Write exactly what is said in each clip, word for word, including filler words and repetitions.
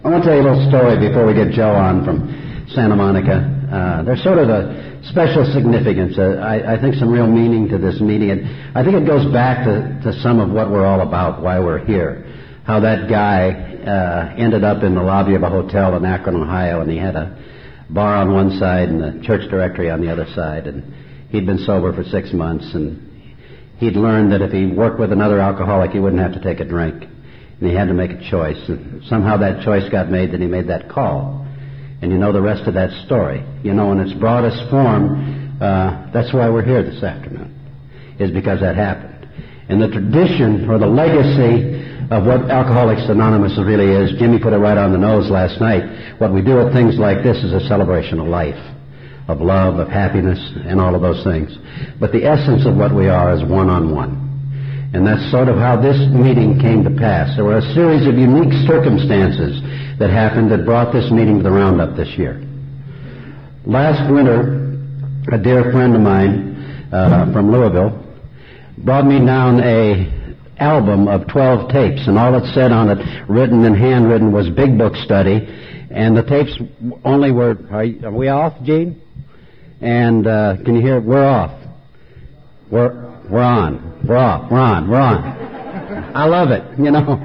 I want to tell you a little story before we get Joe on from Santa Monica. Uh, there's sort of a special significance, uh, I, I think some real meaning to this meeting. And I think it goes back to, to some of what we're all about, why we're here. How that guy uh, ended up in the lobby of a hotel in Akron, Ohio, and he had a bar on one side and a church directory on the other side. And he'd been sober for six months, and he'd learned that if he worked with another alcoholic, he wouldn't have to take a drink. And he had to make a choice. And somehow that choice got made, that he made that call. And you know the rest of that story. You know, in its broadest form, uh, that's why we're here this afternoon, is because that happened. And the tradition or the legacy of what Alcoholics Anonymous really is, Jimmy put it right on the nose last night. What we do at things like this is a celebration of life, of love, of happiness, and all of those things. But the essence of what we are is one-on-one. And that's sort of how this meeting came to pass. There were a series of unique circumstances that happened that brought this meeting to the Roundup this year. Last winter, a dear friend of mine uh, from Louisville brought me down a album of twelve tapes, and all it said on it, written and handwritten, was Big Book Study. And the tapes only were, are, are we off, Gene? And uh, can you hear? We're off. We're we're on. We're off. We're on. We're on. I love it. You know.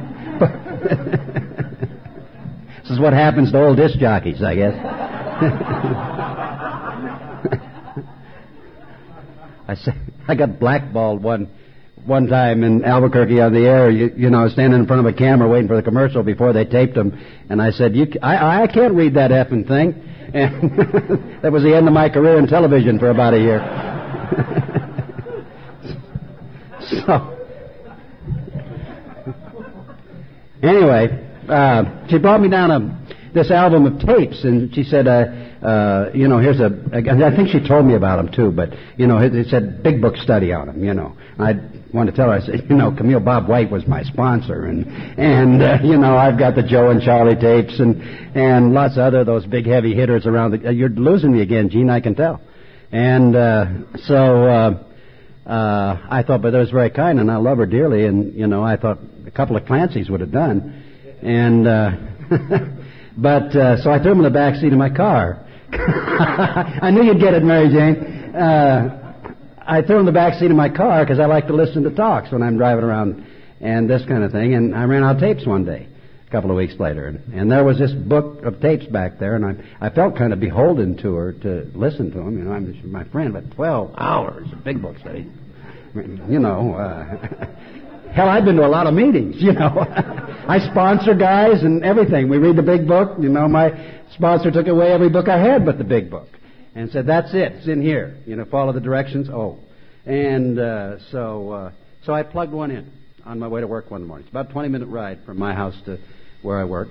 This is what happens to old disc jockeys, I guess. I say I got blackballed one one time in Albuquerque on the air. You, you know, standing in front of a camera waiting for the commercial before they taped them, and I said, "You, I, I can't read that effing thing." And that was the end of my career in television for about a year. So, anyway, uh, she brought me down a, this album of tapes, and she said, uh, uh, you know, here's a, I think she told me about them too, but, you know, it, it said Big Book Study on them, you know. I wanted to tell her, I said, you know, Camille Bob White was my sponsor, and, and uh, you know, I've got the Joe and Charlie tapes, and, and lots of other those big heavy hitters around. The, uh, you're losing me again, Gene, I can tell. And uh, so... Uh, Uh, I thought, but that was very kind, and I love her dearly, and, you know, I thought a couple of Clancy's would have done. And, uh, but, uh, so I threw them in the back seat of my car. I knew you'd get it, Mary Jane. Uh, I threw them in the back seat of my car because I like to listen to talks when I'm driving around and this kind of thing, and I ran out of tapes one day, a couple of weeks later, and, and there was this book of tapes back there, and I, I felt kind of beholden to her to listen to them. You know, I'm just my friend, but twelve hours of Big Book Study. You know, uh, hell, I've been to a lot of meetings, you know. I sponsor guys and everything. We read the Big Book. You know, my sponsor took away every book I had but the Big Book and said, that's it. It's in here. You know, follow the directions. Oh. And uh, so uh, so I plugged one in on my way to work one morning. It's about a twenty-minute ride from my house to where I work.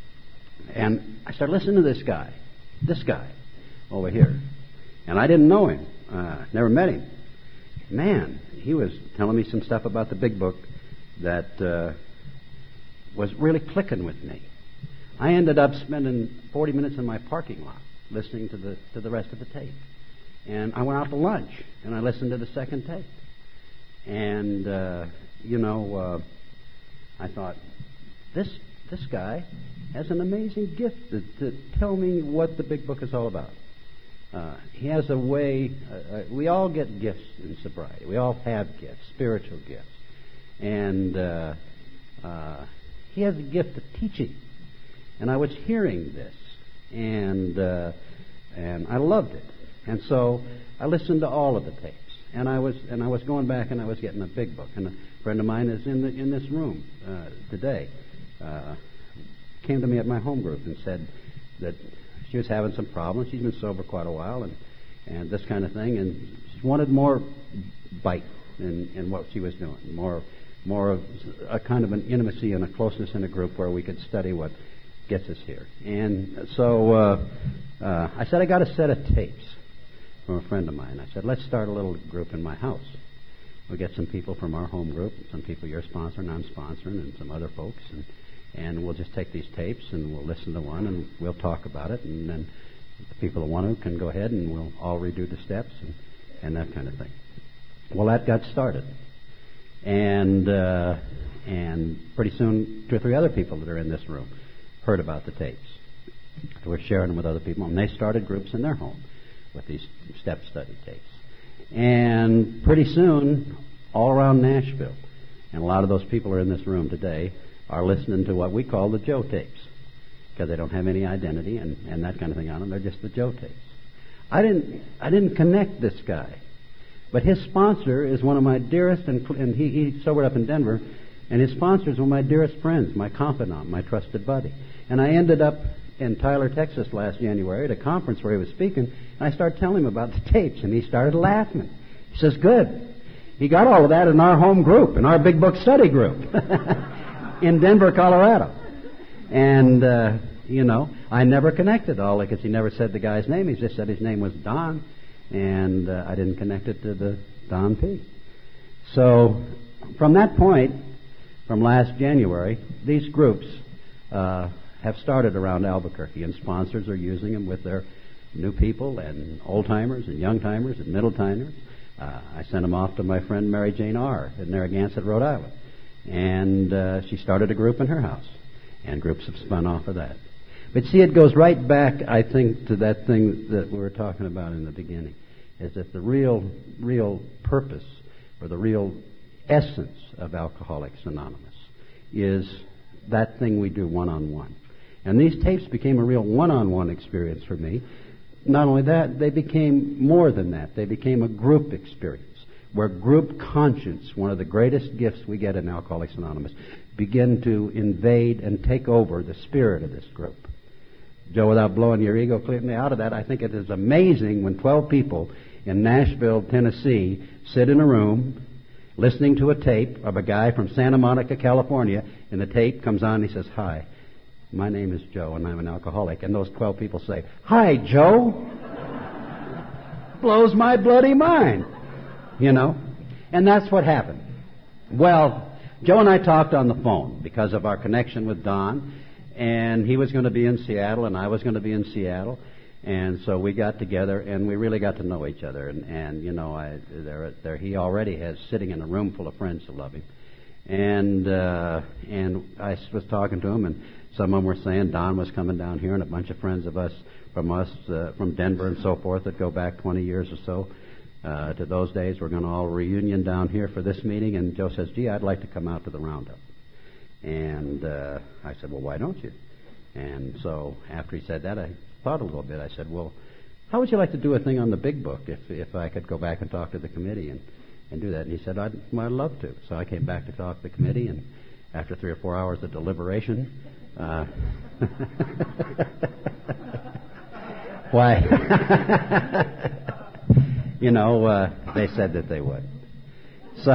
And I started listening to this guy, this guy over here. And I didn't know him. Uh, never met him. Man, he was telling me some stuff about the Big Book that uh, was really clicking with me. I ended up spending forty minutes in my parking lot listening to the to the rest of the tape. And I went out to lunch, and I listened to the second tape. And, uh, you know, uh, I thought, this this guy has an amazing gift to, to tell me what the Big Book is all about. Uh, he has a way, uh, uh, we all get gifts in sobriety. We all have gifts, spiritual gifts. And uh, uh, he has a gift of teaching. And I was hearing this, and uh, and I loved it. And so I listened to all of the tapes. And I was and I was going back, and I was getting a Big Book. And a friend of mine is in the in this room uh, today. Uh, came to me at my home group and said that she was having some problems. She's been sober quite a while, and, and this kind of thing, and she wanted more bite in, in what she was doing, more more of a kind of an intimacy and a closeness in a group where we could study what gets us here. And so uh, uh, I said, I got a set of tapes from a friend of mine. I said, let's start a little group in my house. We'll get some people from our home group, some people you're sponsoring, I'm sponsoring, and some other folks, and And we'll just take these tapes and we'll listen to one and we'll talk about it. And then the people who want to can go ahead and we'll all redo the steps and, and that kind of thing. Well, that got started. And uh, and pretty soon two or three other people that are in this room heard about the tapes. They were sharing them with other people, and they started groups in their home with these step study tapes. And pretty soon, all around Nashville, and a lot of those people are in this room today, are listening to what we call the Joe tapes, because they don't have any identity and, and that kind of thing on them. They're just the Joe tapes. I didn't I didn't connect this guy, but his sponsor is one of my dearest, and, and he, he's sobered up in Denver, and his sponsor is one of my dearest friends, my confidant, my trusted buddy. And I ended up in Tyler, Texas last January at a conference where he was speaking, and I started telling him about the tapes, and he started laughing. He says, good. He got all of that in our home group, in our big book study group in Denver, Colorado. And, uh, you know, I never connected all because he never said the guy's name. He just said his name was Don, and uh, I didn't connect it to the Don P. So from that point, from last January, these groups uh, have started around Albuquerque, and sponsors are using them with their new people and old-timers and young-timers and middle-timers. Uh, I sent them off to my friend Mary Jane R. in Narragansett, Rhode Island. And uh, she started a group in her house. And groups have spun off of that. But see, it goes right back, I think, to that thing that we were talking about in the beginning, is that the real, real purpose or the real essence of Alcoholics Anonymous is that thing we do one-on-one. And these tapes became a real one-on-one experience for me. Not only that, they became more than that. They became a group experience, where group conscience, one of the greatest gifts we get in Alcoholics Anonymous, begin to invade and take over the spirit of this group. Joe, without blowing your ego completely out of that, I think it is amazing when twelve people in Nashville, Tennessee, sit in a room listening to a tape of a guy from Santa Monica, California, and the tape comes on and he says, hi, my name is Joe and I'm an alcoholic. And those twelve people say, hi, Joe. Blows my bloody mind. You know? And that's what happened. Well, Joe and I talked on the phone because of our connection with Don, and he was going to be in Seattle and I was going to be in Seattle. And so we got together and we really got to know each other. And, and you know, I, there, there he already has sitting in a room full of friends who love him. And uh, and I was talking to him, and some of them were saying Don was coming down here, and a bunch of friends of us from us uh, from Denver and so forth that go back twenty years or so uh, to those days. We're going to all reunion down here for this meeting. And Joe says, gee, I'd like to come out to the roundup. And uh, I said, well, why don't you? And so after he said that, I thought a little bit. I said, well, how would you like to do a thing on the big book if if I could go back and talk to the committee and, and do that? And he said, I'd, well, I'd love to. So I came back to talk to the committee, and after three or four hours of deliberation, uh, why, you know, uh, they said that they would. So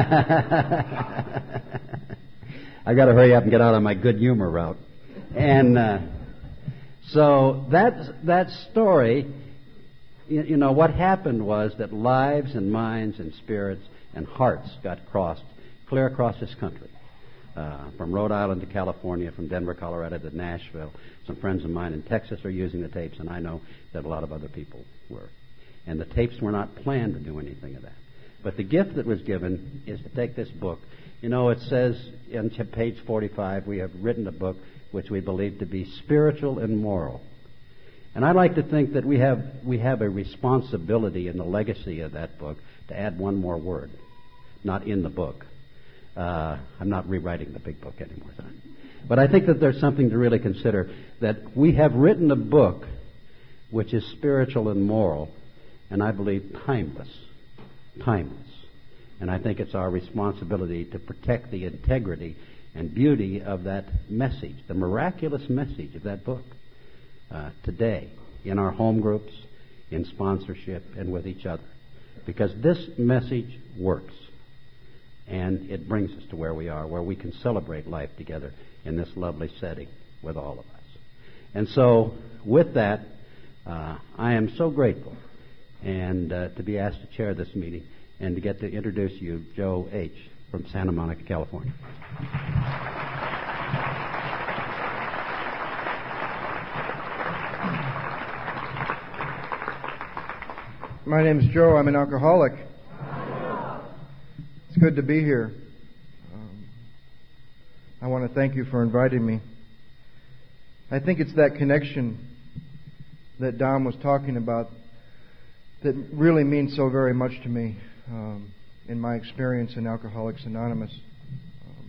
I got to hurry up and get out on my good humor route. And uh, so that that story, you, you know, what happened was that lives and minds and spirits and hearts got crossed clear across this country, uh, from Rhode Island to California, from Denver, Colorado to Nashville. Some friends of mine in Texas are using the tapes, and I know that a lot of other people were. And the tapes were not planned to do anything of that. But the gift that was given is to take this book. You know, it says on page forty-five, we have written a book which we believe to be spiritual and moral. And I like to think that we have we have a responsibility in the legacy of that book to add one more word, not in the book. Uh, I'm not rewriting the big book anymore. But I think that there's something to really consider, that we have written a book which is spiritual and moral, and I believe timeless. Timeless. And I think it's our responsibility to protect the integrity and beauty of that message, the miraculous message of that book, uh, today, in our home groups, in sponsorship, and with each other. Because this message works, and it brings us to where we are, where we can celebrate life together in this lovely setting with all of us. And so, with that, uh, I am so grateful and uh, to be asked to chair this meeting and to get to introduce you, Joe H. from Santa Monica, California. My name is Joe. I'm an alcoholic. It's good to be here. Um, I want to thank you for inviting me. I think it's that connection that Don was talking about that really means so very much to me um, in my experience in Alcoholics Anonymous. Um,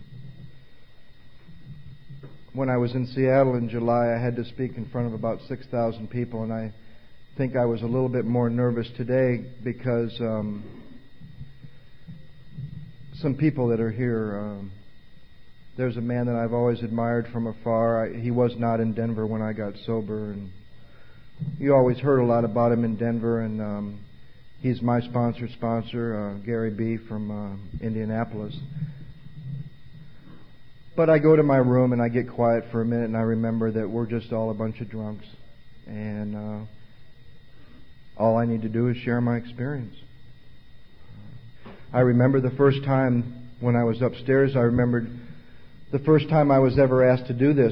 when I was in Seattle in July, I had to speak in front of about six thousand people, and I think I was a little bit more nervous today because um, some people that are here, um, there's a man that I've always admired from afar. I, he was not in Denver when I got sober, and you always heard a lot about him in Denver, and um, he's my sponsor, sponsor, uh, Gary B. from uh, Indianapolis. But I go to my room and I get quiet for a minute, and I remember that we're just all a bunch of drunks, and uh, all I need to do is share my experience. I remember the first time when I was upstairs, I remembered the first time I was ever asked to do this,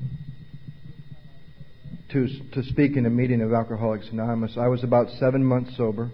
to to speak in a meeting of Alcoholics Anonymous. I was about seven months sober.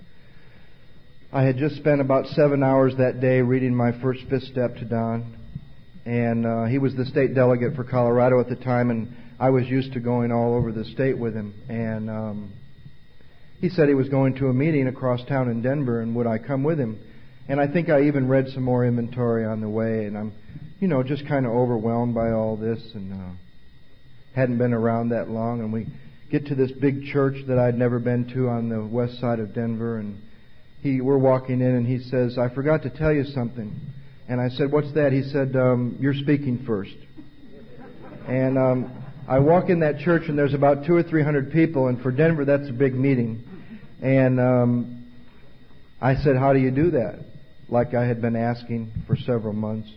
I had just spent about seven hours that day reading my first fifth step to Don, and uh, he was the state delegate for Colorado at the time, and I was used to going all over the state with him. And um, he said he was going to a meeting across town in Denver, and would I come with him? And I think I even read some more inventory on the way, and I'm, you know, just kind of overwhelmed by all this, and uh, hadn't been around that long. And we get to this big church that I'd never been to on the west side of Denver, and he, we're walking in, and he says, "I forgot to tell you something." And I said, "What's that?" He said, um, "You're speaking first." And um, I walk in that church, and there's about two or three hundred people, and for Denver, that's a big meeting. And um, I said, "How do you do that?" Like I had been asking for several months.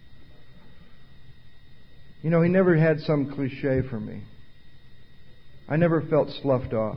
You know, he never had some cliche for me. I never felt sloughed off.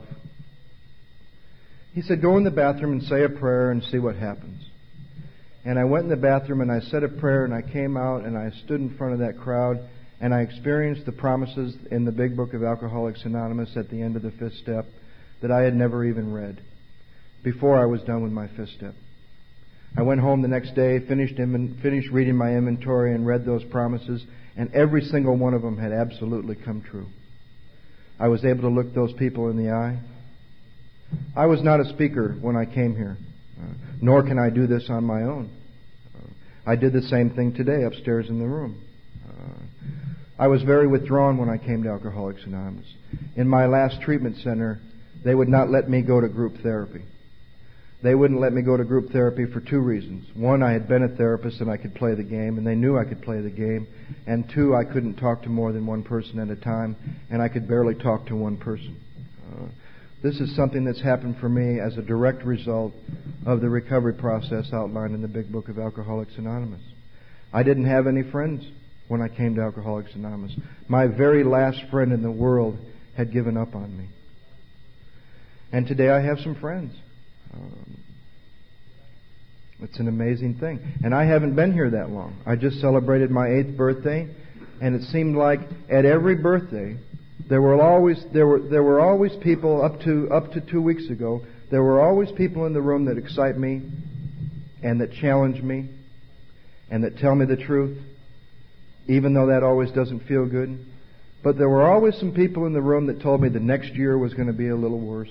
He said, "Go in the bathroom and say a prayer and see what happens." And I went in the bathroom and I said a prayer, and I came out and I stood in front of that crowd, and I experienced the promises in the Big Book of Alcoholics Anonymous at the end of the fifth step that I had never even read before I was done with my fifth step. I went home the next day, finished in, finished reading my inventory, and read those promises, and every single one of them had absolutely come true. I was able to look those people in the eye. I was not a speaker when I came here, uh, nor can I do this on my own. Uh, I did the same thing today upstairs in the room. Uh, I was very withdrawn when I came to Alcoholics Anonymous. In my last treatment center, they would not let me go to group therapy. They wouldn't let me go to group therapy for two reasons. One, I had been a therapist and I could play the game, and they knew I could play the game. And two, I couldn't talk to more than one person at a time, and I could barely talk to one person. Uh, this is something that's happened for me as a direct result of the recovery process outlined in the Big Book of Alcoholics Anonymous. I didn't have any friends when I came to Alcoholics Anonymous. My very last friend in the world had given up on me. And today I have some friends. Um, it's an amazing thing. And I haven't been here that long. I just celebrated my eighth birthday, and it seemed like at every birthday there were always there were there were always people up to up to two weeks ago. There were always people in the room that excite me and that challenge me and that tell me the truth, even though that always doesn't feel good. But there were always some people in the room that told me the next year was going to be a little worse.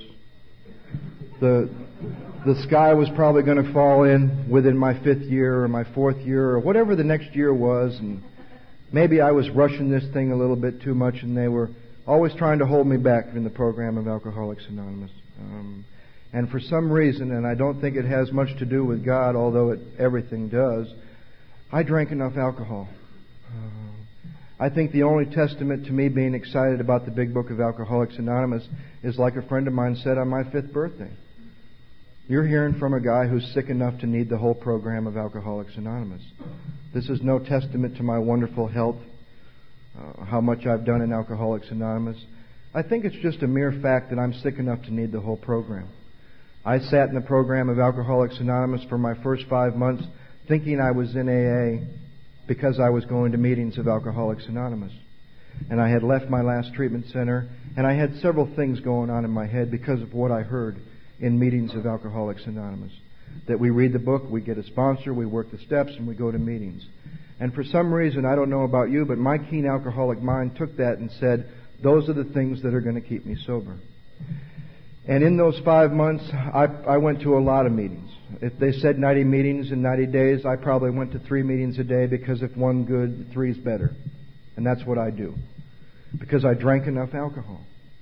The the sky was probably going to fall in within my fifth year or my fourth year or whatever the next year was, and maybe I was rushing this thing a little bit too much, and they were always trying to hold me back in the program of Alcoholics Anonymous. Um, and for some reason, and I don't think it has much to do with God, although it everything does, I drank enough alcohol. Uh, I think the only testament to me being excited about the Big Book of Alcoholics Anonymous is like a friend of mine said on my fifth birthday. You're hearing from a guy who's sick enough to need the whole program of Alcoholics Anonymous. This is no testament to my wonderful health, uh, how much I've done in Alcoholics Anonymous. I think it's just a mere fact that I'm sick enough to need the whole program. I sat in the program of Alcoholics Anonymous for my first five months thinking I was in A A because I was going to meetings of Alcoholics Anonymous. And I had left my last treatment center, and I had several things going on in my head because of what I heard in meetings of Alcoholics Anonymous. That we read the book, we get a sponsor, we work the steps, and we go to meetings. And for some reason, I don't know about you, but my keen alcoholic mind took that and said, those are the things that are going to keep me sober. And in those five months, I, I went to a lot of meetings. If they said ninety meetings in ninety days, I probably went to three meetings a day, because if one good, three's better. And that's what I do. Because I drank enough alcohol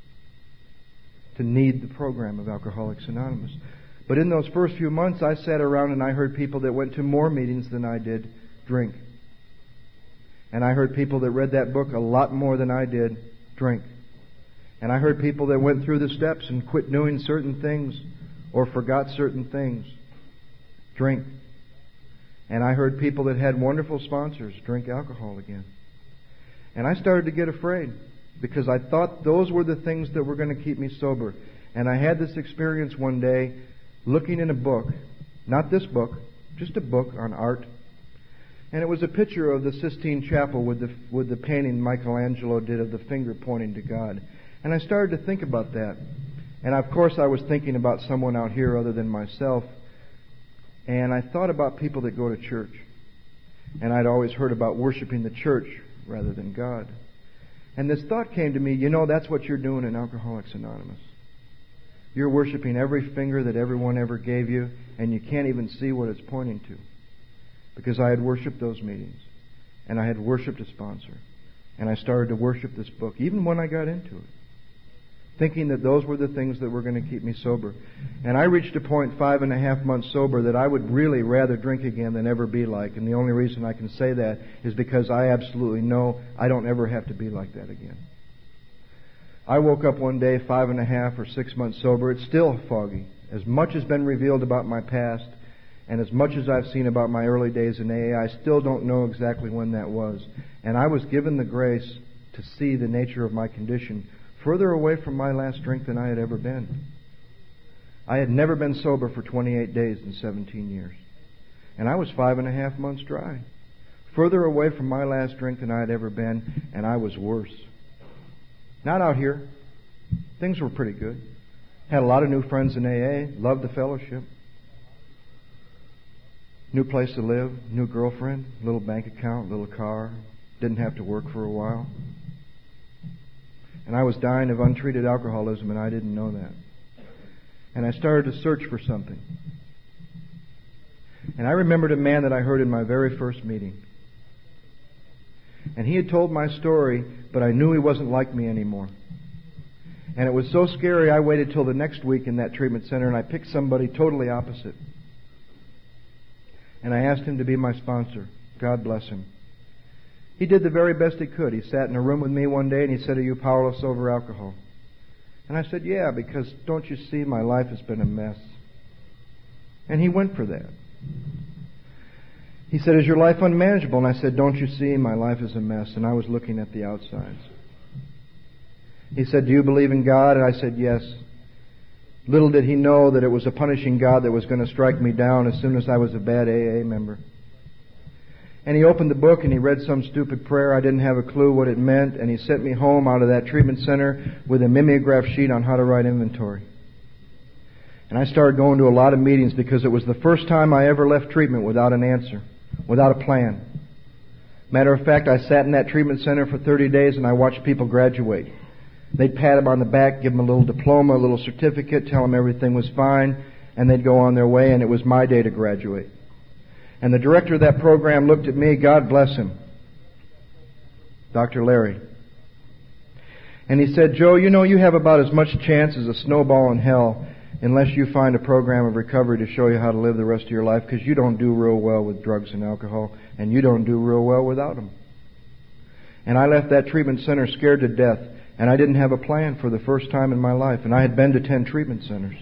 to need the program of Alcoholics Anonymous. But in those first few months, I sat around and I heard people that went to more meetings than I did drink. And I heard people that read that book a lot more than I did drink. And I heard people that went through the steps and quit doing certain things or forgot certain things drink. And I heard people that had wonderful sponsors drink alcohol again. And I started to get afraid, because I thought those were the things that were going to keep me sober. And I had this experience one day looking in a book, not this book, just a book on art. And it was a picture of the Sistine Chapel with the, with the painting Michelangelo did of the finger pointing to God. And I started to think about that. And of course I was thinking about someone out here other than myself. And I thought about people that go to church. And I'd always heard about worshiping the church rather than God. And this thought came to me, you know, that's what you're doing in Alcoholics Anonymous. You're worshiping every finger that everyone ever gave you, and you can't even see what it's pointing to. Because I had worshipped those meetings, and I had worshipped a sponsor, and I started to worship this book, even when I got into it, thinking that those were the things that were going to keep me sober. And I reached a point five and a half months sober that I would really rather drink again than ever be like. And the only reason I can say that is because I absolutely know I don't ever have to be like that again. I woke up one day five and a half or six months sober. It's still foggy. As much has been revealed about my past, and as much as I've seen about my early days in A A, I still don't know exactly when that was. And I was given the grace to see the nature of my condition further away from my last drink than I had ever been. I had never been sober for twenty-eight days in seventeen years. And I was five and a half months dry. Further away from my last drink than I had ever been, and I was worse. Not out here. Things were pretty good. Had a lot of new friends in A A. Loved the fellowship. New place to live. New girlfriend. Little bank account. Little car. Didn't have to work for a while. And I was dying of untreated alcoholism, and I didn't know that. And I started to search for something. And I remembered a man that I heard in my very first meeting. And he had told my story, but I knew he wasn't like me anymore. And it was so scary, I waited till the next week in that treatment center, and I picked somebody totally opposite. And I asked him to be my sponsor. God bless him. He did the very best he could. He sat in a room with me one day and he said, "Are you powerless over alcohol?" And I said, "Yeah, because don't you see, my life has been a mess." And he went for that. He said, "Is your life unmanageable?" And I said, "Don't you see, my life is a mess." And I was looking at the outsides. He said, "Do you believe in God?" And I said, "Yes." Little did he know that it was a punishing God that was going to strike me down as soon as I was a bad A A member. And he opened the book and he read some stupid prayer. I didn't have a clue what it meant. And he sent me home out of that treatment center with a mimeograph sheet on how to write inventory. And I started going to a lot of meetings because it was the first time I ever left treatment without an answer, without a plan. Matter of fact, I sat in that treatment center for thirty days and I watched people graduate. They'd pat them on the back, give them a little diploma, a little certificate, tell them everything was fine, and they'd go on their way, and it was my day to graduate. And the director of that program looked at me, God bless him, Doctor Larry. And he said, "Joe, you know you have about as much chance as a snowball in hell unless you find a program of recovery to show you how to live the rest of your life, because you don't do real well with drugs and alcohol, and you don't do real well without them." And I left that treatment center scared to death, and I didn't have a plan for the first time in my life, and I had been to ten treatment centers.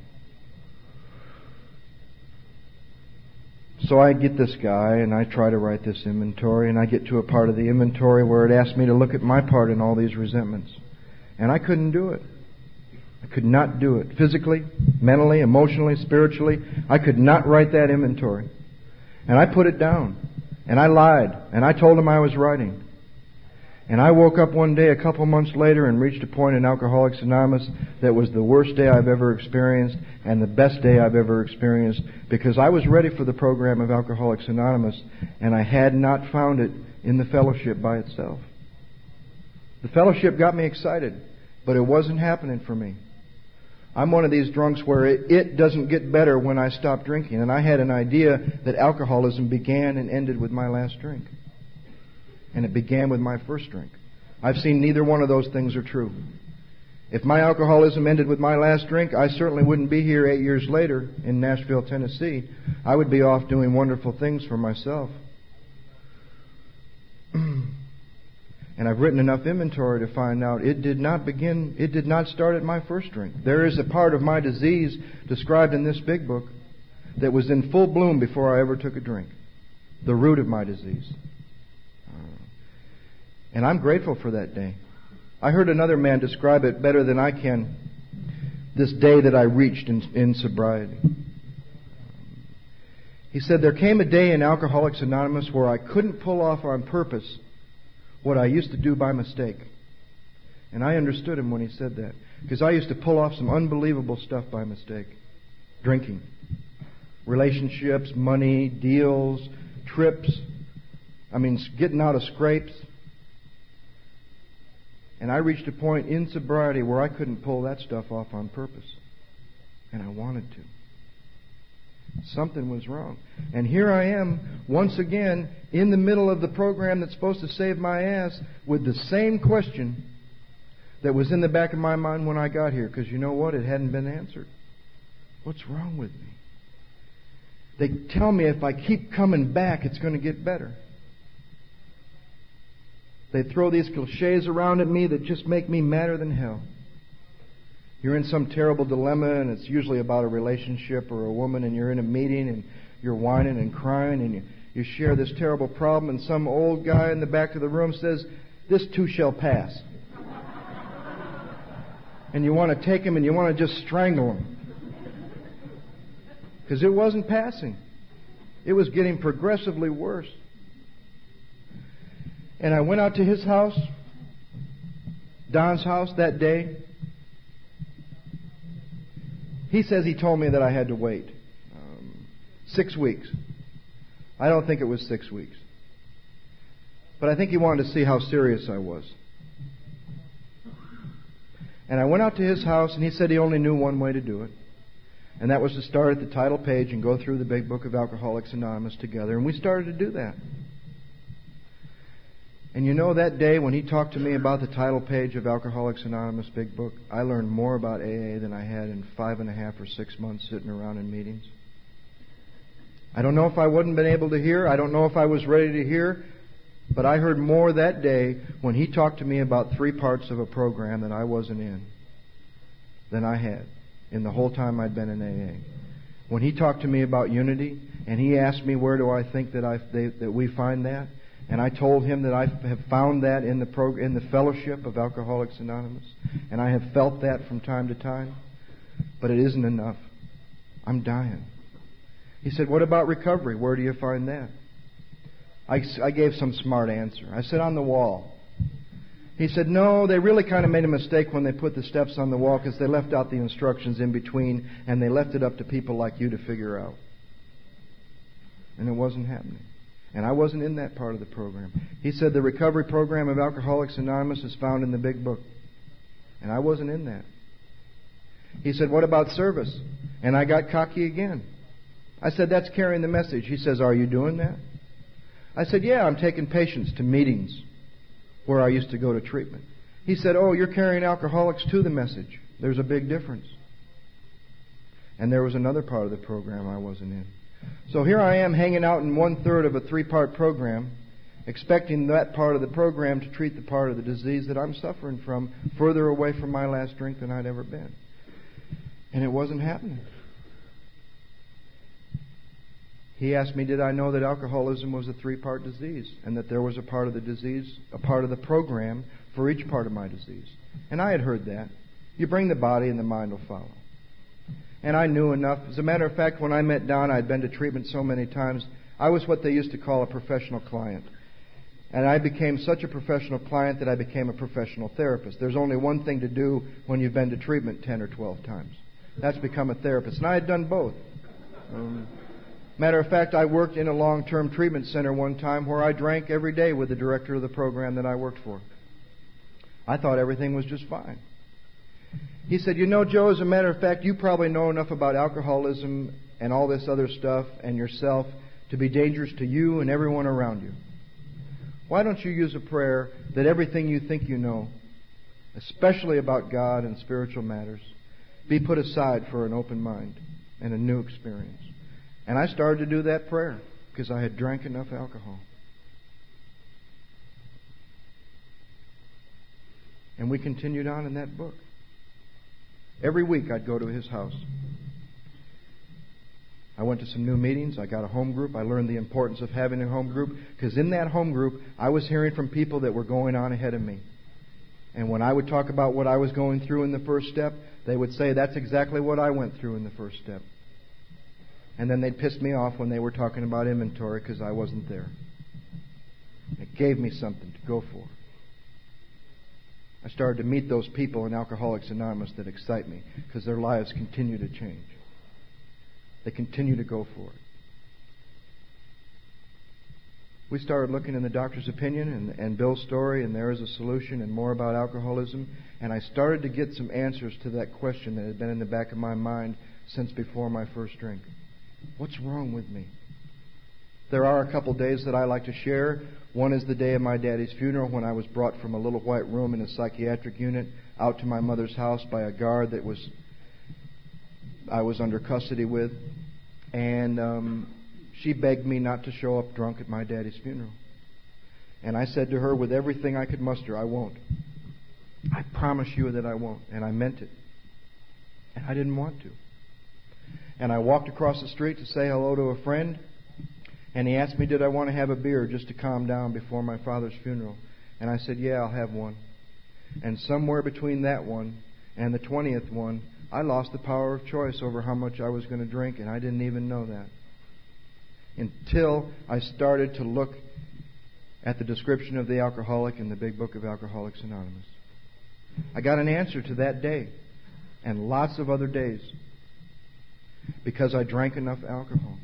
So I get this guy, and I try to write this inventory, and I get to a part of the inventory where it asked me to look at my part in all these resentments. And I couldn't do it. I could not do it. Physically, mentally, emotionally, spiritually, I could not write that inventory. And I put it down. And I lied. And I told him I was writing. And I woke up one day a couple months later and reached a point in Alcoholics Anonymous that was the worst day I've ever experienced and the best day I've ever experienced, because I was ready for the program of Alcoholics Anonymous, and I had not found it in the fellowship by itself. The fellowship got me excited, but it wasn't happening for me. I'm one of these drunks where it, it doesn't get better when I stop drinking, and I had an idea that alcoholism began and ended with my last drink. And it began with my first drink. I've seen neither one of those things are true. If my alcoholism ended with my last drink, I certainly wouldn't be here eight years later in Nashville, Tennessee. I would be off doing wonderful things for myself. And I've written enough inventory to find out it did not begin, it did not start at my first drink. There is a part of my disease described in this big book that was in full bloom before I ever took a drink. The root of my disease. And I'm grateful for that day. I heard another man describe it better than I can, this day that I reached in, in sobriety. He said, there came a day in Alcoholics Anonymous where I couldn't pull off on purpose what I used to do by mistake. And I understood him when he said that, because I used to pull off some unbelievable stuff by mistake. Drinking, relationships, money, deals, trips, I mean, getting out of scrapes. And I reached a point in sobriety where I couldn't pull that stuff off on purpose. And I wanted to. Something was wrong. And here I am, once again, in the middle of the program that's supposed to save my ass, with the same question that was in the back of my mind when I got here. Because you know what? It hadn't been answered. What's wrong with me? They tell me if I keep coming back, it's going to get better. They throw these cliches around at me that just make me madder than hell. You're in some terrible dilemma, and it's usually about a relationship or a woman, and you're in a meeting, and you're whining and crying, and you, you share this terrible problem, and some old guy in the back of the room says, this too shall pass. And you want to take him and you want to just strangle him. Because it wasn't passing. It was getting progressively worse. And I went out to his house, Don's house, that day. He says he told me that I had to wait um, six weeks. I don't think it was six weeks. But I think he wanted to see how serious I was. And I went out to his house, and he said he only knew one way to do it. And that was to start at the title page and go through the big book of Alcoholics Anonymous together. And we started to do that. And you know, that day when he talked to me about the title page of Alcoholics Anonymous Big Book, I learned more about A A than I had in five and a half or six months sitting around in meetings. I don't know if I wouldn't been able to hear. I don't know if I was ready to hear. But I heard more that day when he talked to me about three parts of a program that I wasn't in than I had in the whole time I'd been in A A. When he talked to me about unity, and he asked me where do I think that I they, that we find that, and I told him that I have found that in the prog- in the fellowship of Alcoholics Anonymous, and I have felt that from time to time, but it isn't enough. I'm dying. He said, what about recovery? Where do you find that? I, I gave some smart answer. I said, on the wall. He said, no, they really kind of made a mistake when they put the steps on the wall, because they left out the instructions in between, and they left it up to people like you to figure out. And it wasn't happening. And I wasn't in that part of the program. He said the recovery program of Alcoholics Anonymous is found in the big book. And I wasn't in that. He said, what about service? And I got cocky again. I said, that's carrying the message. He says, are you doing that? I said, yeah, I'm taking patients to meetings where I used to go to treatment. He said, oh, you're carrying alcoholics to the message. There's a big difference. And there was another part of the program I wasn't in. So here I am hanging out in one-third of a three-part program, expecting that part of the program to treat the part of the disease that I'm suffering from further away from my last drink than I'd ever been. And it wasn't happening. He asked me, did I know that alcoholism was a three-part disease, and that there was a part of the disease, a part of the program for each part of my disease. And I had heard that. You bring the body and the mind will follow. And I knew enough. As a matter of fact, when I met Don, I'd been to treatment so many times, I was what they used to call a professional client. And I became such a professional client that I became a professional therapist. There's only one thing to do when you've been to treatment ten or twelve times. That's become a therapist. And I had done both. Um, matter of fact, I worked in a long-term treatment center one time where I drank every day with the director of the program that I worked for. I thought everything was just fine. He said, you know, Joe, as a matter of fact, you probably know enough about alcoholism and all this other stuff and yourself to be dangerous to you and everyone around you. Why don't you use a prayer that everything you think you know, especially about God and spiritual matters, be put aside for an open mind and a new experience? And I started to do that prayer because I had drank enough alcohol. And we continued on in that book. Every week I'd go to his house. I went to some new meetings. I got a home group. I learned the importance of having a home group because in that home group I was hearing from people that were going on ahead of me. And when I would talk about what I was going through in the first step, they would say, that's exactly what I went through in the first step. And then they'd piss me off when they were talking about inventory because I wasn't there. It gave me something to go for. I started to meet those people in Alcoholics Anonymous that excite me because their lives continue to change. They continue to go for it. We started looking in the doctor's opinion and, and Bill's story, and there is a solution and more about alcoholism. And I started to get some answers to that question that had been in the back of my mind since before my first drink. What's wrong with me? There are a couple days that I like to share. One is the day of my daddy's funeral when I was brought from a little white room in a psychiatric unit out to my mother's house by a guard that was I was under custody with. And um, she begged me not to show up drunk at my daddy's funeral. And I said to her, with everything I could muster, I won't. I promise you that I won't. And I meant it. And I didn't want to. And I walked across the street to say hello to a friend. And he asked me, did I want to have a beer just to calm down before my father's funeral? And I said, yeah, I'll have one. And somewhere between that one and the twentieth one, I lost the power of choice over how much I was going to drink, and I didn't even know that. Until I started to look at the description of the alcoholic in the big book of Alcoholics Anonymous. I got an answer to that day, and lots of other days, because I drank enough alcohol.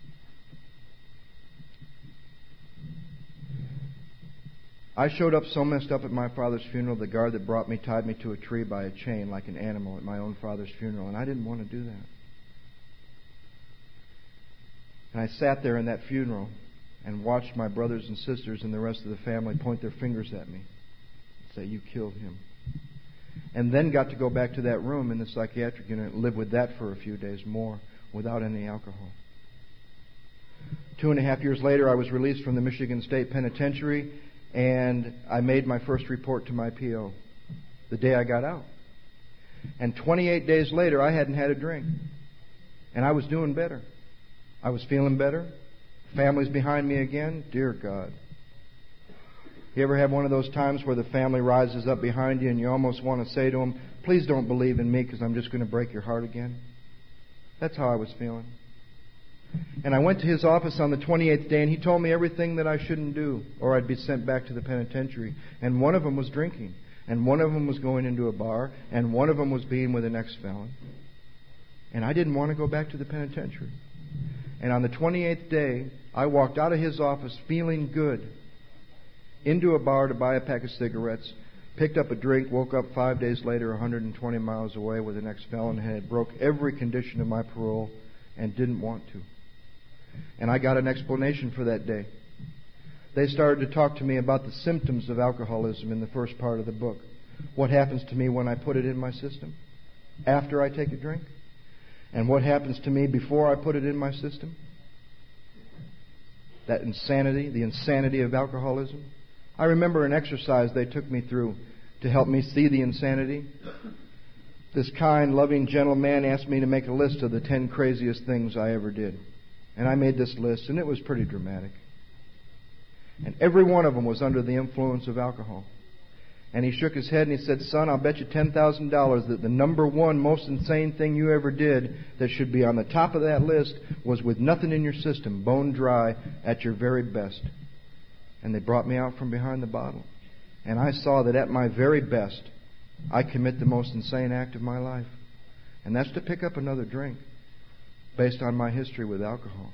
I showed up so messed up at my father's funeral, the guard that brought me tied me to a tree by a chain like an animal at my own father's funeral, and I didn't want to do that. And I sat there in that funeral and watched my brothers and sisters and the rest of the family point their fingers at me and say, you killed him. And then got to go back to that room in the psychiatric unit and live with that for a few days more without any alcohol. Two and a half years later, I was released from the Michigan State Penitentiary, and I made my first report to my P O the day I got out. And twenty-eight days later, I hadn't had a drink. And I was doing better. I was feeling better. Family's behind me again. Dear God. You ever have one of those times where the family rises up behind you and you almost want to say to them, please don't believe in me because I'm just going to break your heart again? That's how I was feeling. And I went to his office on the twenty-eighth day, and he told me everything that I shouldn't do, or I'd be sent back to the penitentiary. And one of them was drinking, and one of them was going into a bar, and one of them was being with an ex-felon. And I didn't want to go back to the penitentiary. And on the twenty-eighth day, I walked out of his office feeling good, into a bar to buy a pack of cigarettes, picked up a drink, woke up five days later one hundred twenty miles away with an ex-felon, and had broke every condition of my parole and didn't want to. And I got an explanation for that day. They started to talk to me about the symptoms of alcoholism in the first part of the book. What happens to me when I put it in my system? After I take a drink? And what happens to me before I put it in my system? That insanity, the insanity of alcoholism. I remember an exercise they took me through to help me see the insanity. This kind, loving, gentle man asked me to make a list of the ten craziest things I ever did. And I made this list, and it was pretty dramatic. And every one of them was under the influence of alcohol. And he shook his head and he said, son, I'll bet you ten thousand dollars that the number one most insane thing you ever did that should be on the top of that list was with nothing in your system, bone dry, at your very best. And they brought me out from behind the bottle. And I saw that at my very best, I commit the most insane act of my life. And that's to pick up another drink based on my history with alcohol.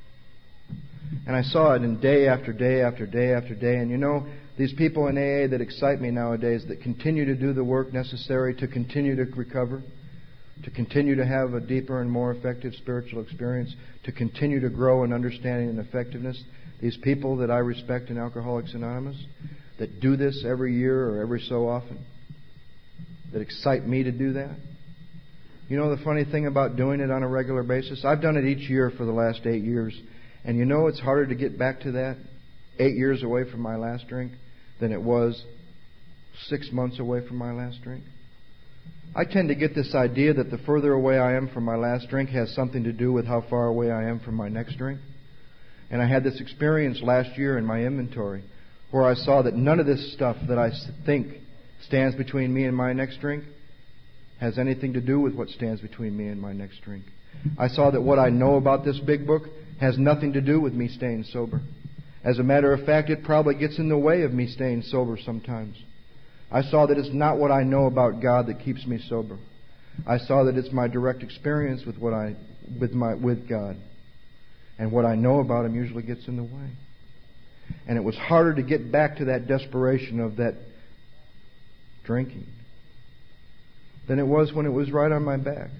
And I saw it in day after day after day after day. And you know, these people in A A that excite me nowadays, that continue to do the work necessary to continue to recover, to continue to have a deeper and more effective spiritual experience, to continue to grow in understanding and effectiveness, these people that I respect in Alcoholics Anonymous, that do this every year or every so often, that excite me to do that. You know the funny thing about doing it on a regular basis? I've done it each year for the last eight years. And you know it's harder to get back to that eight years away from my last drink than it was six months away from my last drink. I tend to get this idea that the further away I am from my last drink has something to do with how far away I am from my next drink. And I had this experience last year in my inventory where I saw that none of this stuff that I think stands between me and my next drink has anything to do with what stands between me and my next drink. I saw that what I know about this big book has nothing to do with me staying sober. As a matter of fact, it probably gets in the way of me staying sober sometimes. I saw that it's not what I know about God that keeps me sober. I saw that it's my direct experience with what I with my with God. And what I know about Him usually gets in the way. And it was harder to get back to that desperation of that drinking than it was when it was right on my back.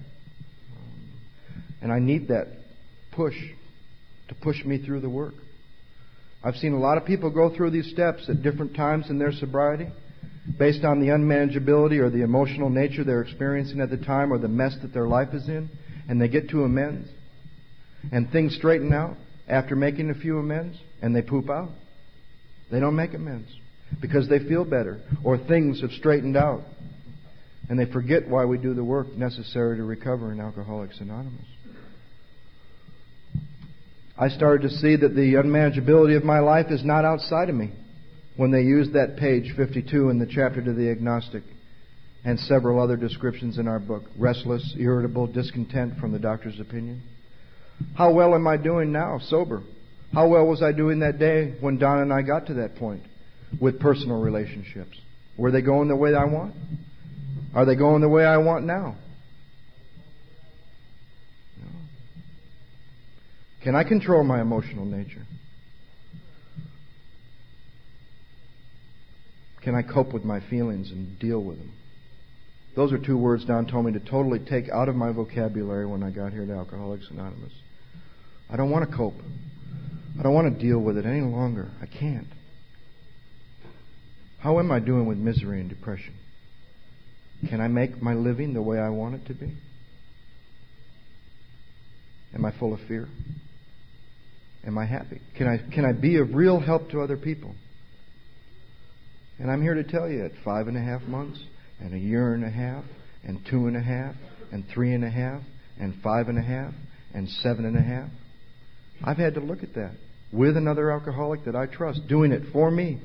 And I need that push to push me through the work. I've seen a lot of people go through these steps at different times in their sobriety based on the unmanageability or the emotional nature they're experiencing at the time or the mess that their life is in, and they get to amends. And things straighten out after making a few amends, and they poop out. They don't make amends because they feel better, or things have straightened out, and they forget why we do the work necessary to recover in Alcoholics Anonymous. I started to see that the unmanageability of my life is not outside of me when they used that page fifty-two in the chapter to the agnostic and several other descriptions in our book. Restless, irritable, discontent from the doctor's opinion. How well am I doing now, sober? How well was I doing that day when Don and I got to that point with personal relationships? Were they going the way I want? Are they going the way I want now? No. Can I control my emotional nature? Can I cope with my feelings and deal with them? Those are two words Don told me to totally take out of my vocabulary when I got here to Alcoholics Anonymous. I don't want to cope. I don't want to deal with it any longer. I can't. How am I doing with misery and depression? Can I make my living the way I want it to be? Am I full of fear? Am I happy? Can I, can I be of real help to other people? And I'm here to tell you, at five and a half months, and a year and a half, and two and a half, and three and a half, and five and a half, and seven and a half, I've had to look at that with another alcoholic that I trust, doing it for me,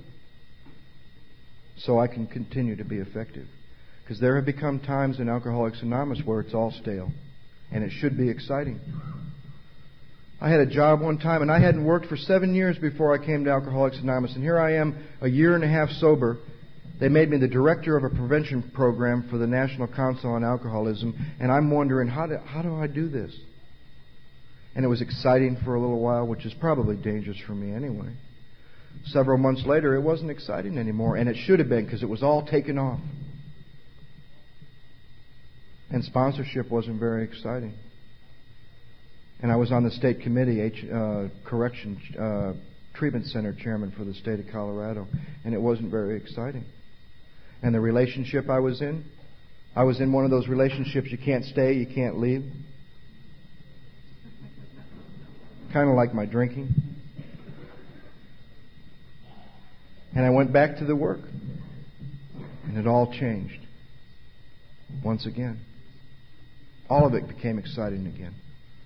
so I can continue to be effective. Because there have become times in Alcoholics Anonymous where it's all stale, and it should be exciting. I had a job one time, and I hadn't worked for seven years before I came to Alcoholics Anonymous, and here I am, a year and a half sober. They made me the director of a prevention program for the National Council on Alcoholism, and I'm wondering, how do, how do I do this? And it was exciting for a little while, which is probably dangerous for me anyway. Several months later, it wasn't exciting anymore, and it should have been, because it was all taken off. And sponsorship wasn't very exciting. And I was on the state committee, H, uh, correction uh, treatment center chairman for the state of Colorado, and it wasn't very exciting. And the relationship I was in, I was in one of those relationships you can't stay, you can't leave. Kind of like my drinking. And I went back to the work, and it all changed once again. All of it became exciting again.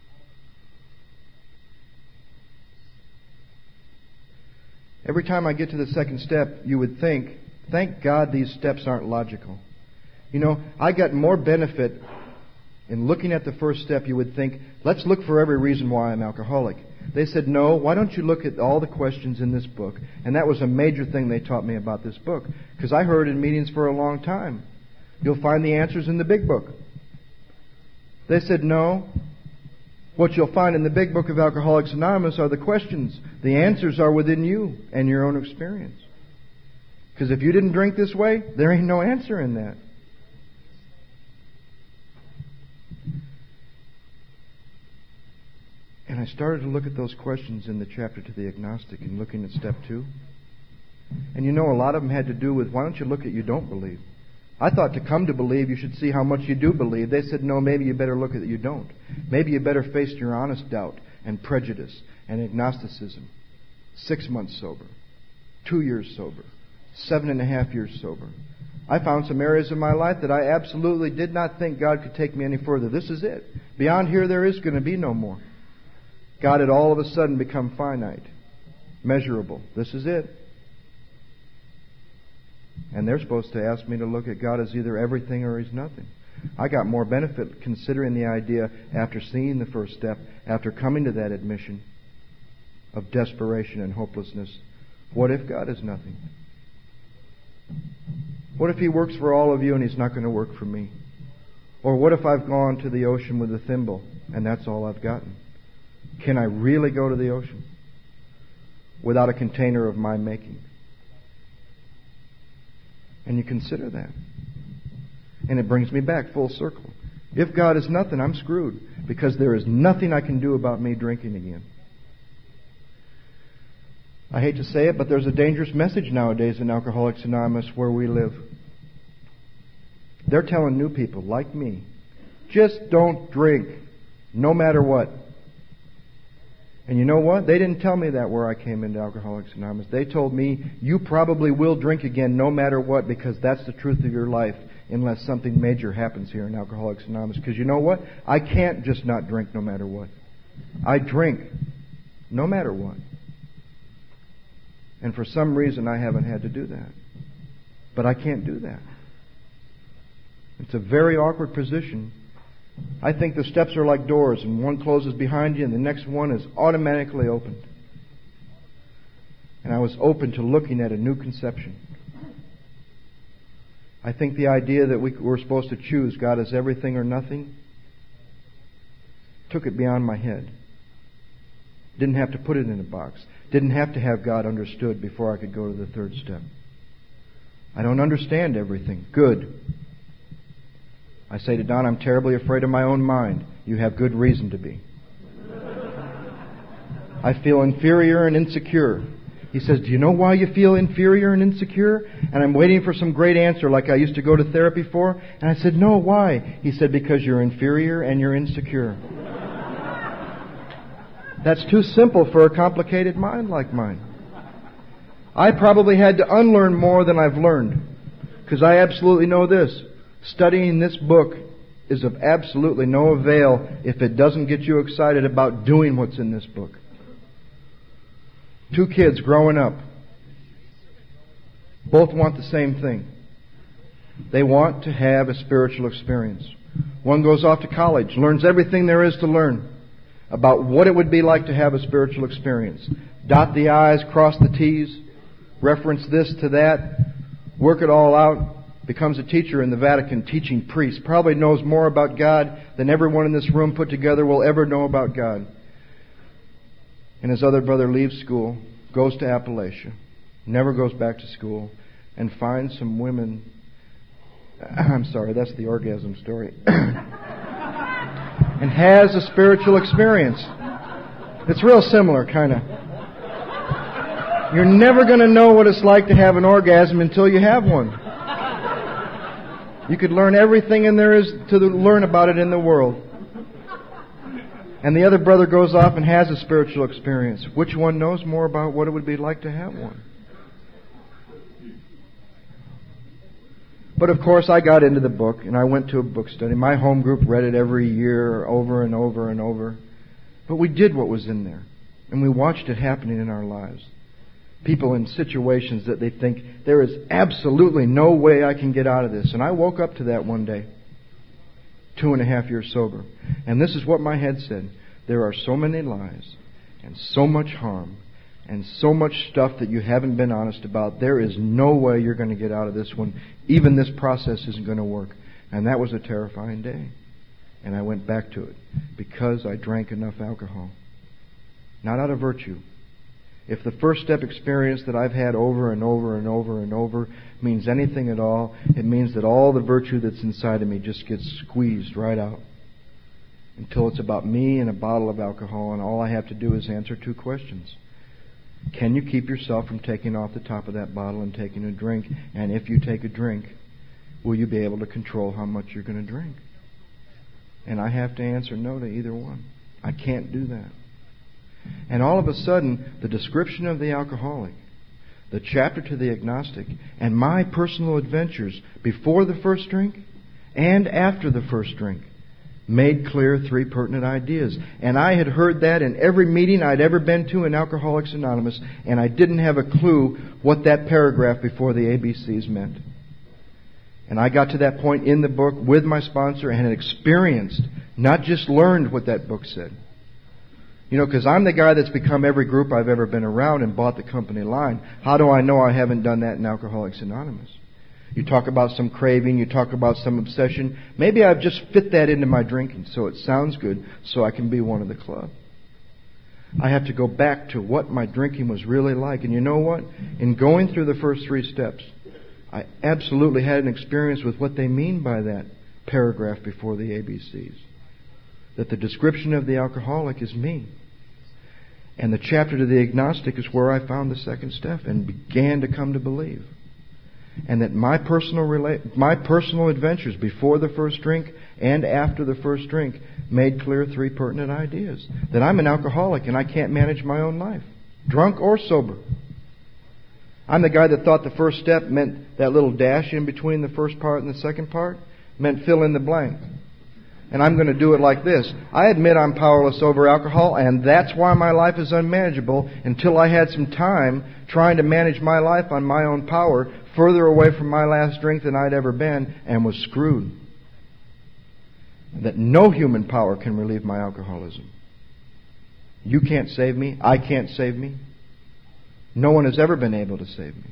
Every time I get to the second step, you would think, thank God these steps aren't logical. You know, I got more benefit in looking at the first step. You would think, let's look for every reason why I'm alcoholic. They said, no, why don't you look at all the questions in this book? And that was a major thing they taught me about this book. Because I heard in meetings for a long time, you'll find the answers in the big book. They said, no. What you'll find in the big book of Alcoholics Anonymous are the questions. The answers are within you and your own experience. Because if you didn't drink this way, there ain't no answer in that. And I started to look at those questions in the chapter to the agnostic and looking at step two. And you know, a lot of them had to do with, why don't you look at you don't believe? I thought to come to believe you should see how much you do believe. They said, no, maybe you better look at that you don't. Maybe you better face your honest doubt and prejudice and agnosticism. Six months sober. Two years sober. Seven and a half years sober. I found some areas of my life that I absolutely did not think God could take me any further. This is it. Beyond here there is going to be no more. God had all of a sudden become finite, measurable. This is it. And they're supposed to ask me to look at God as either everything or He's nothing. I got more benefit considering the idea after seeing the first step, after coming to that admission of desperation and hopelessness. What if God is nothing? What if He works for all of you and He's not going to work for me? Or what if I've gone to the ocean with a thimble and that's all I've gotten? Can I really go to the ocean without a container of my making? And you consider that. And it brings me back full circle. If God is nothing, I'm screwed, because there is nothing I can do about me drinking again. I hate to say it, but there's a dangerous message nowadays in Alcoholics Anonymous where we live. They're telling new people, like me, just don't drink, no matter what. And you know what? They didn't tell me that where I came into Alcoholics Anonymous. They told me, you probably will drink again no matter what, because that's the truth of your life, unless something major happens here in Alcoholics Anonymous. Because you know what? I can't just not drink no matter what. I drink no matter what. And for some reason I haven't had to do that. But I can't do that. It's a very awkward position. I think the steps are like doors, and one closes behind you and the next one is automatically opened. And I was open to looking at a new conception. I think the idea that we were supposed to choose God as everything or nothing took it beyond my head. Didn't have to put it in a box. Didn't have to have God understood before I could go to the third step. I don't understand everything. Good. I say to Don, I'm terribly afraid of my own mind. You have good reason to be. I feel inferior and insecure. He says, do you know why you feel inferior and insecure? And I'm waiting for some great answer like I used to go to therapy for. And I said, no, why? He said, because you're inferior and you're insecure. That's too simple for a complicated mind like mine. I probably had to unlearn more than I've learned. Because I absolutely know this. Studying this book is of absolutely no avail if it doesn't get you excited about doing what's in this book. Two kids growing up. Both want the same thing. They want to have a spiritual experience. One goes off to college, learns everything there is to learn about what it would be like to have a spiritual experience. Dot the I's, cross the T's, reference this to that, work it all out. Becomes a teacher in the Vatican, teaching priests. Probably knows more about God than everyone in this room put together will ever know about God. And his other brother leaves school, goes to Appalachia, never goes back to school, and finds some women. I'm sorry, that's the orgasm story. And has a spiritual experience. It's real similar, kind of. You're never going to know what it's like to have an orgasm until you have one. You could learn everything and there is to learn about it in the world. And the other brother goes off and has a spiritual experience. Which one knows more about what it would be like to have one? But of course I got into the book and I went to a book study. My home group read it every year over and over and over. But we did what was in there. And we watched it happening in our lives. People in situations that they think, there is absolutely no way I can get out of this. And I woke up to that one day, two and a half years sober. And this is what my head said. There are so many lies and so much harm and so much stuff that you haven't been honest about. There is no way you're going to get out of this one. Even this process isn't going to work. And that was a terrifying day. And I went back to it because I drank enough alcohol. Not out of virtue. If the first step experience that I've had over and over and over and over means anything at all, it means that all the virtue that's inside of me just gets squeezed right out until it's about me and a bottle of alcohol, and all I have to do is answer two questions. Can you keep yourself from taking off the top of that bottle and taking a drink? And if you take a drink, will you be able to control how much you're going to drink? And I have to answer no to either one. I can't do that. And all of a sudden, the description of the alcoholic, the chapter to the agnostic, and my personal adventures before the first drink and after the first drink made clear three pertinent ideas. And I had heard that in every meeting I'd ever been to in Alcoholics Anonymous, and I didn't have a clue what that paragraph before the A B Cs meant. And I got to that point in the book with my sponsor and had experienced, not just learned what that book said. You know, because I'm the guy that's become every group I've ever been around and bought the company line. How do I know I haven't done that in Alcoholics Anonymous? You talk about some craving, you talk about some obsession. Maybe I've just fit that into my drinking so it sounds good so I can be one of the club. I have to go back to what my drinking was really like. And you know what? In going through the first three steps, I absolutely had an experience with what they mean by that paragraph before the A B Cs. That the description of the alcoholic is me. And the chapter to the agnostic is where I found the second step and began to come to believe. And that my personal rela- my personal adventures before the first drink and after the first drink made clear three pertinent ideas. That I'm an alcoholic and I can't manage my own life, drunk or sober. I'm the guy that thought the first step meant that little dash in between the first part and the second part meant fill in the blank. And I'm going to do it like this. I admit I'm powerless over alcohol, and that's why my life is unmanageable until I had some time trying to manage my life on my own power, further away from my last drink than I'd ever been, and was screwed. That no human power can relieve my alcoholism. You can't save me. I can't save me. No one has ever been able to save me.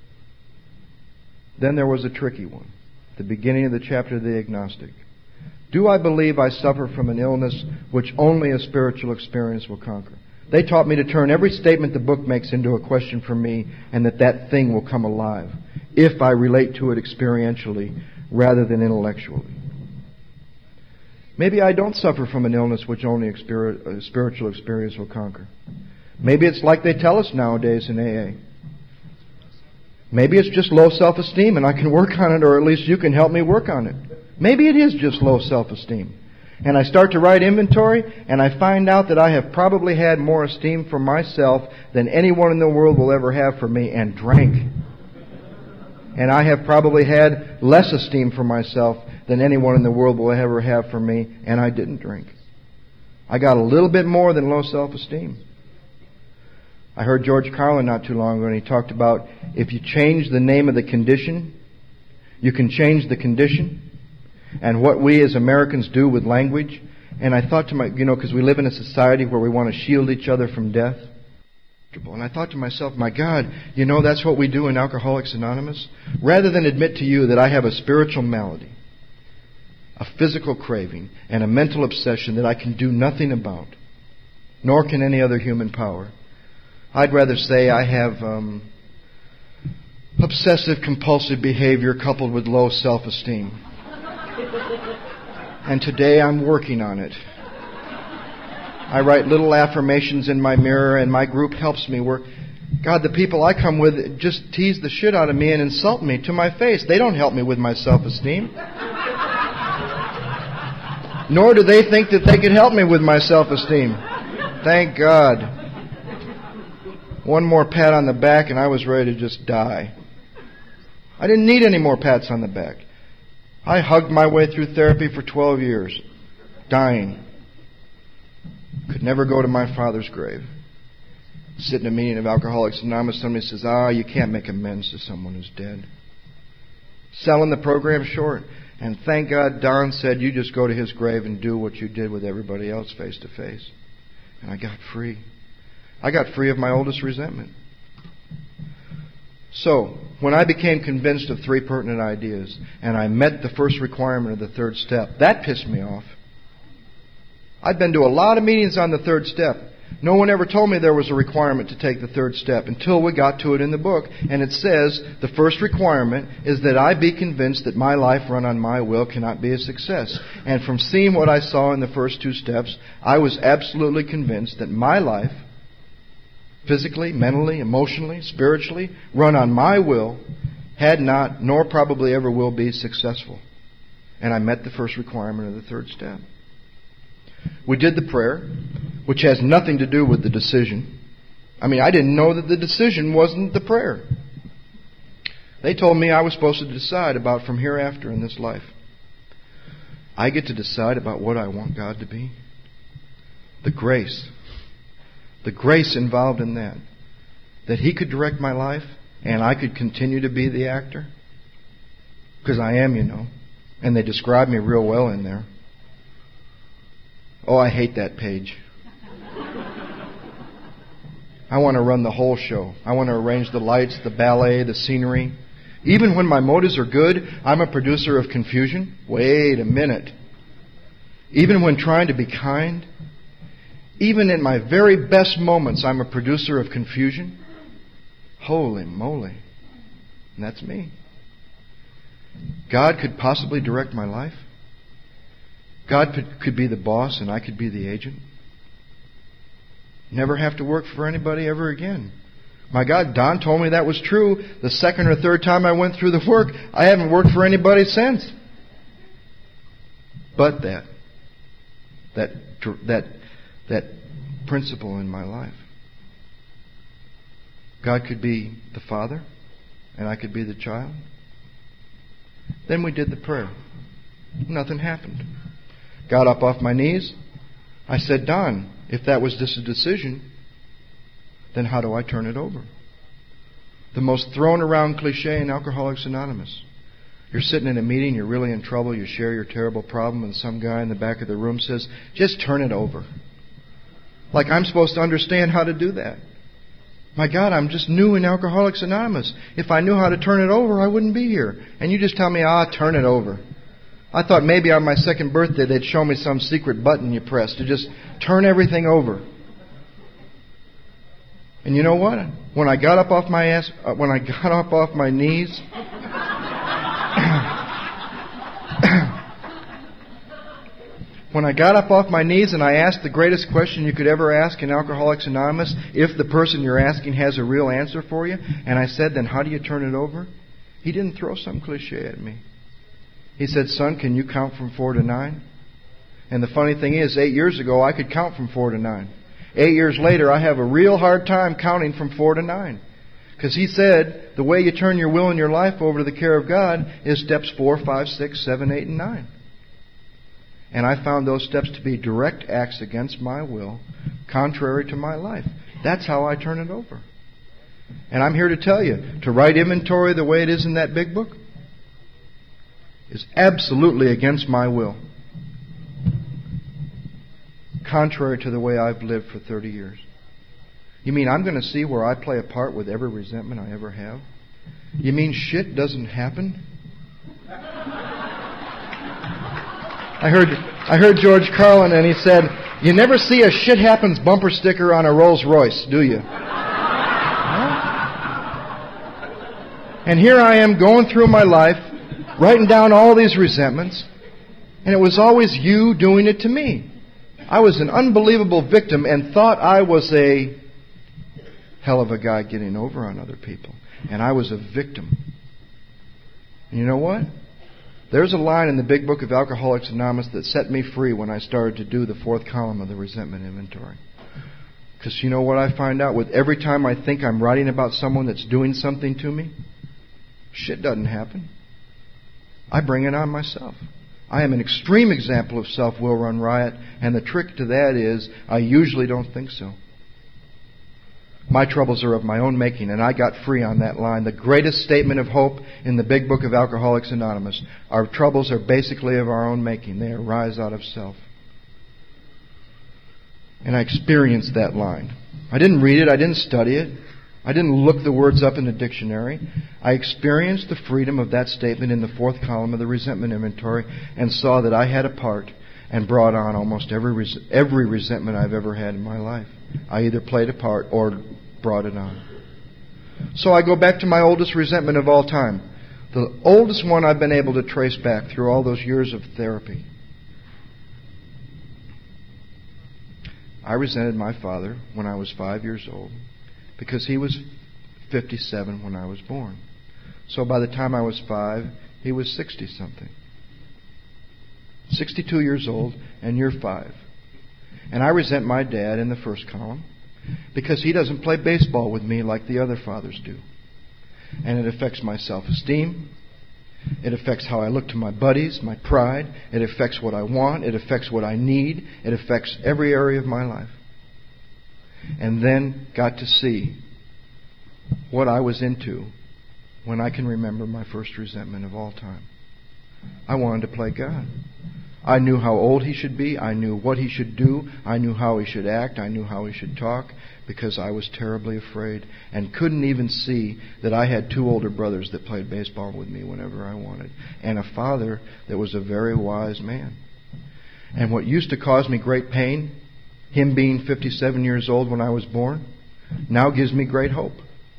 Then there was a tricky one. The beginning of the chapter of the agnostic. Do I believe I suffer from an illness which only a spiritual experience will conquer? They taught me to turn every statement the book makes into a question for me, and that that thing will come alive if I relate to it experientially rather than intellectually. Maybe I don't suffer from an illness which only a spiritual experience will conquer. Maybe it's like they tell us nowadays in A A. Maybe it's just low self-esteem and I can work on it, or at least you can help me work on it. Maybe it is just low self-esteem. And I start to write inventory, and I find out that I have probably had more esteem for myself than anyone in the world will ever have for me, and drank. And I have probably had less esteem for myself than anyone in the world will ever have for me, and I didn't drink. I got a little bit more than low self-esteem. I heard George Carlin not too long ago, and he talked about if you change the name of the condition, you can change the condition. And what we as Americans do with language. And I thought to my, you know, because we live in a society where we want to shield each other from death. And I thought to myself, my God, you know, that's what we do in Alcoholics Anonymous. Rather than admit to you that I have a spiritual malady, a physical craving, and a mental obsession that I can do nothing about, nor can any other human power, I'd rather say I have um, obsessive compulsive behavior coupled with low self-esteem. And today I'm working on it. I write little affirmations in my mirror, and my group helps me work. God, the people I come with just tease the shit out of me and insult me to my face. They don't help me with my self-esteem. Nor do they think that they could help me with my self-esteem. Thank God. One more pat on the back and I was ready to just die. I didn't need any more pats on the back. I hugged my way through therapy for twelve years, dying. Could never go to my father's grave. Sit in a meeting of Alcoholics Anonymous, somebody says, ah, you can't make amends to someone who's dead. Selling the program short. And thank God Don said, you just go to his grave and do what you did with everybody else face to face. And I got free. I got free of my oldest resentment. So, when I became convinced of three pertinent ideas, and I met the first requirement of the third step, that pissed me off. I'd been to a lot of meetings on the third step. No one ever told me there was a requirement to take the third step until we got to it in the book. And it says the first requirement is that I be convinced that my life run on my will cannot be a success. And from seeing what I saw in the first two steps, I was absolutely convinced that my life, physically, mentally, emotionally, spiritually, run on my will, had not, nor probably ever will be, successful. And I met the first requirement of the third step. We did the prayer, which has nothing to do with the decision. I mean, I didn't know that the decision wasn't the prayer. They told me I was supposed to decide about from hereafter in this life. I get to decide about what I want God to be. The grace. The grace involved in that. That He could direct my life and I could continue to be the actor. Because I am, you know. And they describe me real well in there. Oh, I hate that page. I want to run the whole show. I want to arrange the lights, the ballet, the scenery. Even when my motives are good, I'm a producer of confusion. Wait a minute. Even when trying to be kind, even in my very best moments, I'm a producer of confusion. Holy moly. And that's me. God could possibly direct my life. God could be the boss and I could be the agent. Never have to work for anybody ever again. My God, Don told me that was true. The second or third time I went through the work, I haven't worked for anybody since. But that, that, that, that principle in my life. God could be the father and I could be the child. Then we did the prayer. Nothing happened. Got up off my knees. I said, Don, if that was just a decision, then how do I turn it over? The most thrown around cliche in Alcoholics Anonymous. You're sitting in a meeting, you're really in trouble, you share your terrible problem, and some guy in the back of the room says, just turn it over. Like I'm supposed to understand how to do that. My God, I'm just new in Alcoholics Anonymous. If I knew how to turn it over, I wouldn't be here. And you just tell me, ah, turn it over. I thought maybe on my second birthday they'd show me some secret button you press to just turn everything over. And you know what? When I got up off my ass, uh, when I got up off my knees, when I got up off my knees and I asked the greatest question you could ever ask in Alcoholics Anonymous, if the person you're asking has a real answer for you, and I said, then how do you turn it over? He didn't throw some cliche at me. He said, son, can you count from four to nine? And the funny thing is, eight years ago, I could count from four to nine. Eight years later, I have a real hard time counting from four to nine. Because he said, the way you turn your will and your life over to the care of God is steps four, five, six, seven, eight, and nine. And I found those steps to be direct acts against my will, contrary to my life. That's how I turn it over. And I'm here to tell you, to write inventory the way it is in that big book is absolutely against my will. Contrary to the way I've lived for thirty years. You mean I'm going to see where I play a part with every resentment I ever have? You mean shit doesn't happen? I heard I heard George Carlin and he said, you never see a shit happens bumper sticker on a Rolls Royce, do you? And here I am going through my life, writing down all these resentments, and it was always you doing it to me. I was an unbelievable victim and thought I was a hell of a guy getting over on other people. And I was a victim. And you know what? There's a line in the big book of Alcoholics Anonymous that set me free when I started to do the fourth column of the resentment inventory. Because you know what I find out? With every time I think I'm writing about someone that's doing something to me, shit doesn't happen. I bring it on myself. I am an extreme example of self-will run riot, and the trick to that is I usually don't think so. My troubles are of my own making, and I got free on that line. The greatest statement of hope in the big book of Alcoholics Anonymous. Our troubles are basically of our own making. They arise out of self. And I experienced that line. I didn't read it. I didn't study it. I didn't look the words up in the dictionary. I experienced the freedom of that statement in the fourth column of the resentment inventory and saw that I had a part and brought on almost every res- every resentment I've ever had in my life. I either played a part or brought it on. So I go back to my oldest resentment of all time. The oldest one I've been able to trace back through all those years of therapy. I resented my father when I was five years old because he was fifty-seven when I was born. So by the time I was five, he was sixty-something. sixty-two years old, and you're five. And I resent my dad in the first column because he doesn't play baseball with me like the other fathers do. And it affects my self-esteem. It affects how I look to my buddies, my pride. It affects what I want. It affects what I need. It affects every area of my life. And then got to see what I was into when I can remember my first resentment of all time. I wanted to play God. I knew how old he should be. I knew what he should do. I knew how he should act. I knew how he should talk because I was terribly afraid and couldn't even see that I had two older brothers that played baseball with me whenever I wanted and a father that was a very wise man. And what used to cause me great pain, him being fifty-seven years old when I was born, now gives me great hope.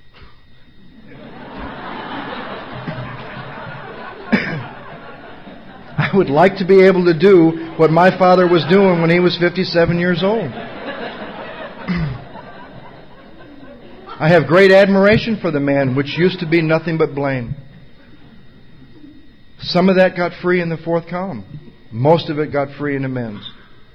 I would like to be able to do what my father was doing when he was fifty-seven years old. I have great admiration for the man, which used to be nothing but blame. Some of that got free in the fourth column. Most of it got free in amends.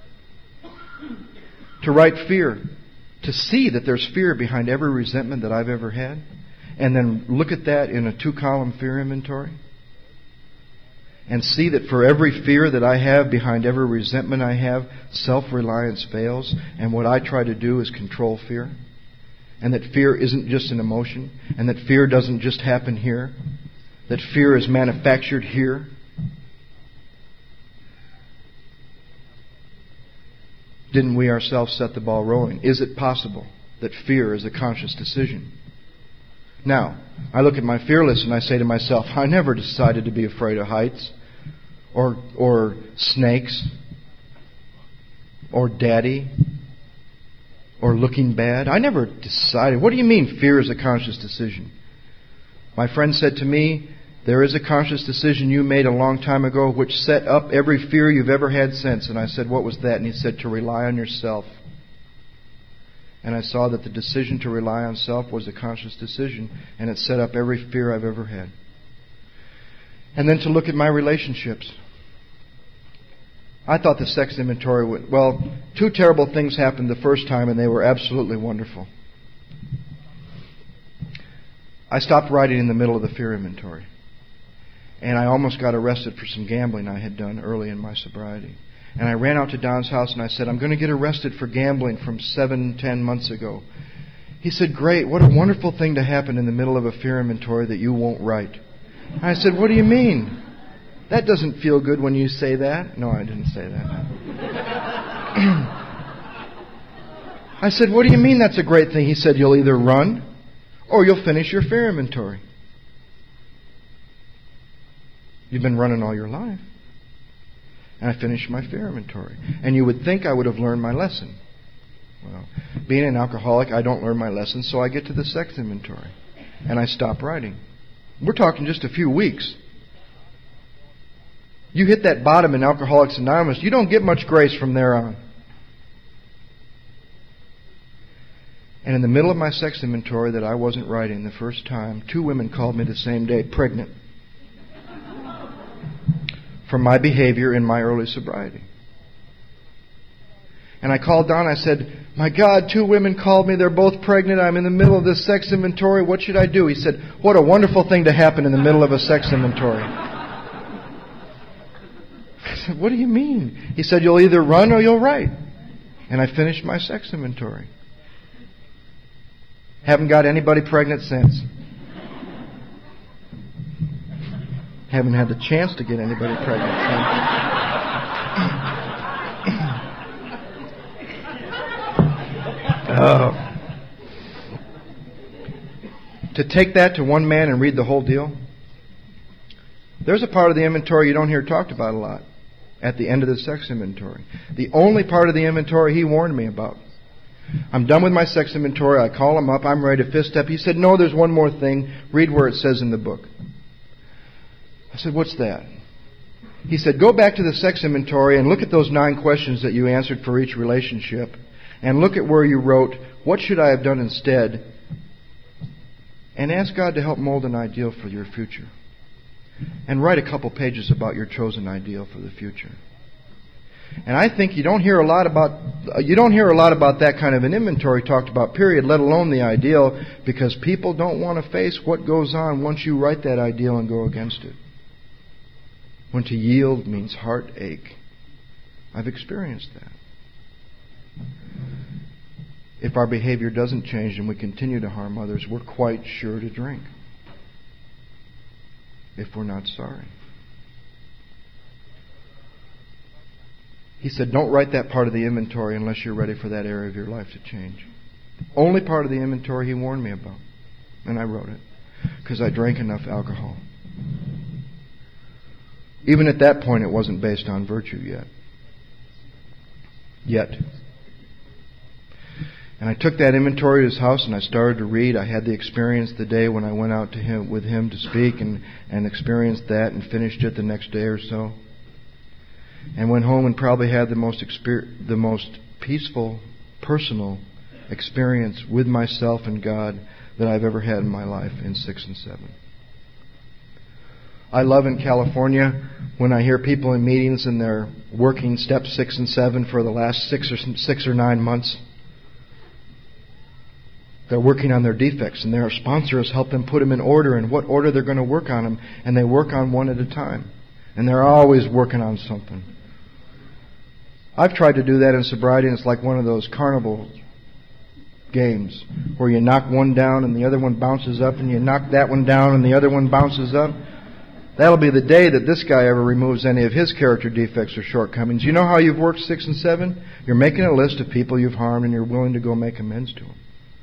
To write fear, to see that there's fear behind every resentment that I've ever had, and then look at that in a two-column fear inventory, and see that for every fear that I have, behind every resentment I have, self-reliance fails, and what I try to do is control fear. And that fear isn't just an emotion, and that fear doesn't just happen here, that fear is manufactured here. Didn't we ourselves set the ball rolling? Is it possible that fear is a conscious decision? Now, I look at my fear list and I say to myself, I never decided to be afraid of heights or or snakes or daddy or looking bad. I never decided. What do you mean fear is a conscious decision? My friend said to me, there is a conscious decision you made a long time ago which set up every fear you've ever had since. And I said, what was that? And he said, to rely on yourself. And I saw that the decision to rely on self was a conscious decision, and it set up every fear I've ever had. And then to look at my relationships. I thought the sex inventory would, well, two terrible things happened the first time, and they were absolutely wonderful. I stopped writing in the middle of the fear inventory. And I almost got arrested for some gambling I had done early in my sobriety. And I ran out to Don's house and I said, I'm going to get arrested for gambling from seven, ten months ago. He said, great, what a wonderful thing to happen in the middle of a fear inventory that you won't write. And I said, what do you mean? That doesn't feel good when you say that. No, I didn't say that. I said, what do you mean that's a great thing? He said, you'll either run or you'll finish your fear inventory. You've been running all your life. And I finished my fear inventory. And you would think I would have learned my lesson. Well, being an alcoholic, I don't learn my lesson, so I get to the sex inventory. And I stop writing. We're talking just a few weeks. You hit that bottom in Alcoholics Anonymous, you don't get much grace from there on. And in the middle of my sex inventory that I wasn't writing the first time, two women called me the same day, pregnant, from my behavior in my early sobriety. And I called Don. I said, my God, two women called me. They're both pregnant. I'm in the middle of this sex inventory. What should I do? He said, what a wonderful thing to happen in the middle of a sex inventory. I said, what do you mean? He said, you'll either run or you'll write. And I finished my sex inventory. Haven't got anybody pregnant since. Haven't had the chance to get anybody pregnant since. Oh. To take that to one man and read the whole deal. There's a part of the inventory you don't hear talked about a lot at the end of the sex inventory. The only part of the inventory he warned me about. I'm done with my sex inventory. I call him up. I'm ready to fist step. He said, no, there's one more thing. Read where it says in the book. I said, what's that? He said, go back to the sex inventory and look at those nine questions that you answered for each relationship and look at where you wrote, what should I have done instead? And ask God to help mold an ideal for your future. And write a couple pages about your chosen ideal for the future. And I think you don't hear a lot about you don't hear a lot about that kind of an inventory talked about, period, let alone the ideal, because people don't want to face what goes on once you write that ideal and go against it. When to yield means heartache. I've experienced that. If our behavior doesn't change and we continue to harm others, we're quite sure to drink. If we're not sorry. He said, don't write that part of the inventory unless you're ready for that area of your life to change. Only part of the inventory he warned me about. And I wrote it. Because I drank enough alcohol. Even at that point, it wasn't based on virtue yet. Yet. And I took that inventory to his house and I started to read. I had the experience the day when I went out to him with him to speak and, and experienced that and finished it the next day or so. And went home and probably had the most exper- the most peaceful, personal experience with myself and God that I've ever had in my life in six and seven. I love in California when I hear people in meetings and they're working step six and seven for the last six or six or nine months. They're working on their defects, and their sponsors help them put them in order and what order they're going to work on them, and they work on one at a time. And they're always working on something. I've tried to do that in sobriety, and it's like one of those carnival games where you knock one down and the other one bounces up, and you knock that one down and the other one bounces up. That'll be the day that this guy ever removes any of his character defects or shortcomings. You know how you've worked six and seven? You're making a list of people you've harmed, and you're willing to go make amends to them.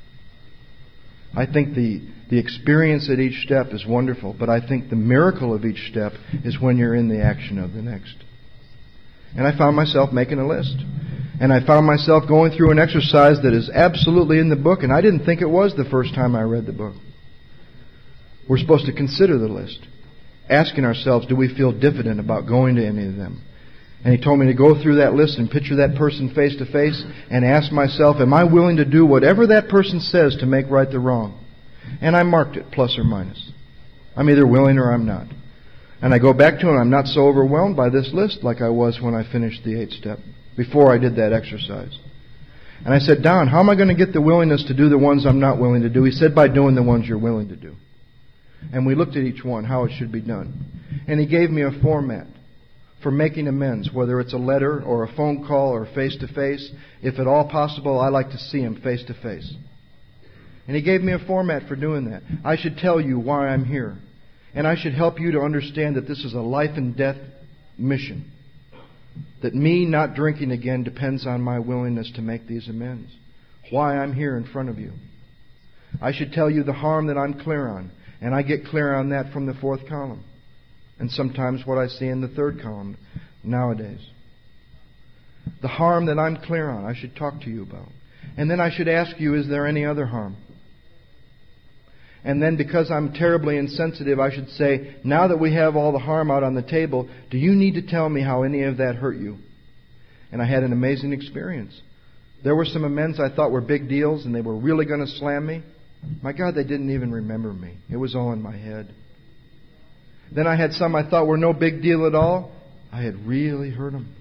I think the, the experience at each step is wonderful, but I think the miracle of each step is when you're in the action of the next. And I found myself making a list. And I found myself going through an exercise that is absolutely in the book, and I didn't think it was the first time I read the book. We're supposed to consider the list, asking ourselves, do we feel diffident about going to any of them? And he told me to go through that list and picture that person face to face and ask myself, am I willing to do whatever that person says to make right the wrong? And I marked it, plus or minus. I'm either willing or I'm not. And I go back to it, and I'm not so overwhelmed by this list like I was when I finished the eighth step, before I did that exercise. And I said, Don, how am I going to get the willingness to do the ones I'm not willing to do? He said, by doing the ones you're willing to do. And we looked at each one, how it should be done. And he gave me a format for making amends, whether it's a letter or a phone call or face-to-face. If at all possible, I like to see him face-to-face. And he gave me a format for doing that. I should tell you why I'm here. And I should help you to understand that this is a life and death mission. That me not drinking again depends on my willingness to make these amends. Why I'm here in front of you. I should tell you the harm that I'm clear on. And I get clear on that from the fourth column. And sometimes what I see in the third column nowadays. The harm that I'm clear on, I should talk to you about. And then I should ask you, is there any other harm? And then because I'm terribly insensitive, I should say, now that we have all the harm out on the table, do you need to tell me how any of that hurt you? And I had an amazing experience. There were some amends I thought were big deals, and they were really going to slam me. My God, they didn't even remember me. It was all in my head. Then I had some I thought were no big deal at all. I had really hurt them.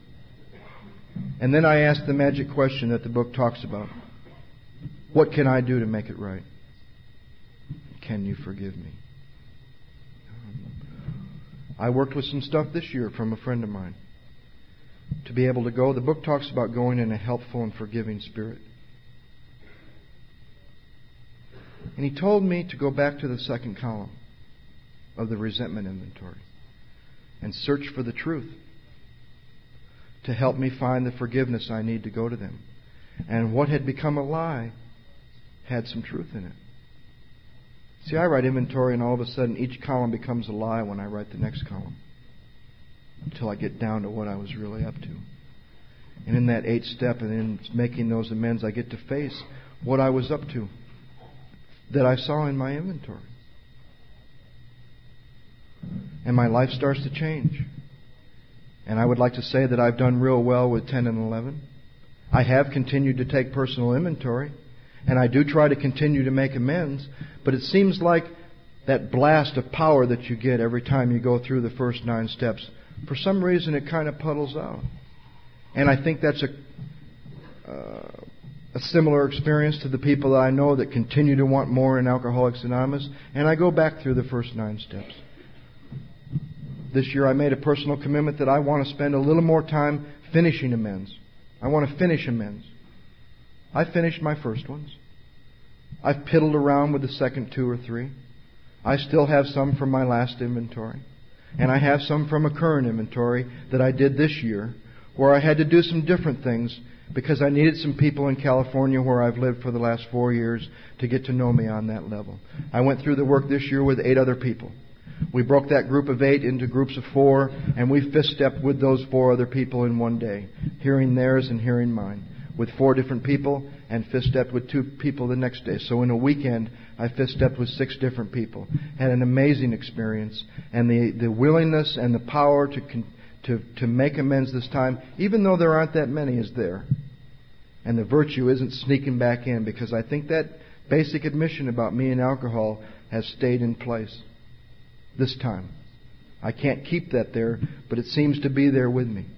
And then I asked the magic question that the book talks about. What can I do to make it right? Can you forgive me? I worked with some stuff this year from a friend of mine. To be able to go, the book talks about going in a helpful and forgiving spirit. And he told me to go back to the second column of the resentment inventory and search for the truth to help me find the forgiveness I need to go to them. And what had become a lie had some truth in it. See, I write inventory, and all of a sudden each column becomes a lie when I write the next column, until I get down to what I was really up to. And in that eighth step, and in making those amends, I get to face what I was up to that I saw in my inventory. And my life starts to change. And I would like to say that I've done real well with ten and eleven. I have continued to take personal inventory, and I do try to continue to make amends, but it seems like that blast of power that you get every time you go through the first nine steps, for some reason it kind of puddles out. And I think that's a, uh, a similar experience to the people that I know that continue to want more in Alcoholics Anonymous, and I go back through the first nine steps. This year I made a personal commitment that I want to spend a little more time finishing amends. I want to finish amends. I finished my first ones. I've piddled around with the second two or three. I still have some from my last inventory. And I have some from a current inventory that I did this year, where I had to do some different things because I needed some people in California where I've lived for the last four years to get to know me on that level. I went through the work this year with eight other people. We broke that group of eight into groups of four, and we fist-stepped with those four other people in one day, hearing theirs and hearing mine, with four different people, and fist-stepped with two people the next day. So in a weekend, I fist-stepped with six different people. Had an amazing experience, and the, the willingness and the power to, con- to, to make amends this time, even though there aren't that many, is there. And the virtue isn't sneaking back in, because I think that basic admission about me and alcohol has stayed in place. This time. I can't keep that there, but it seems to be there with me.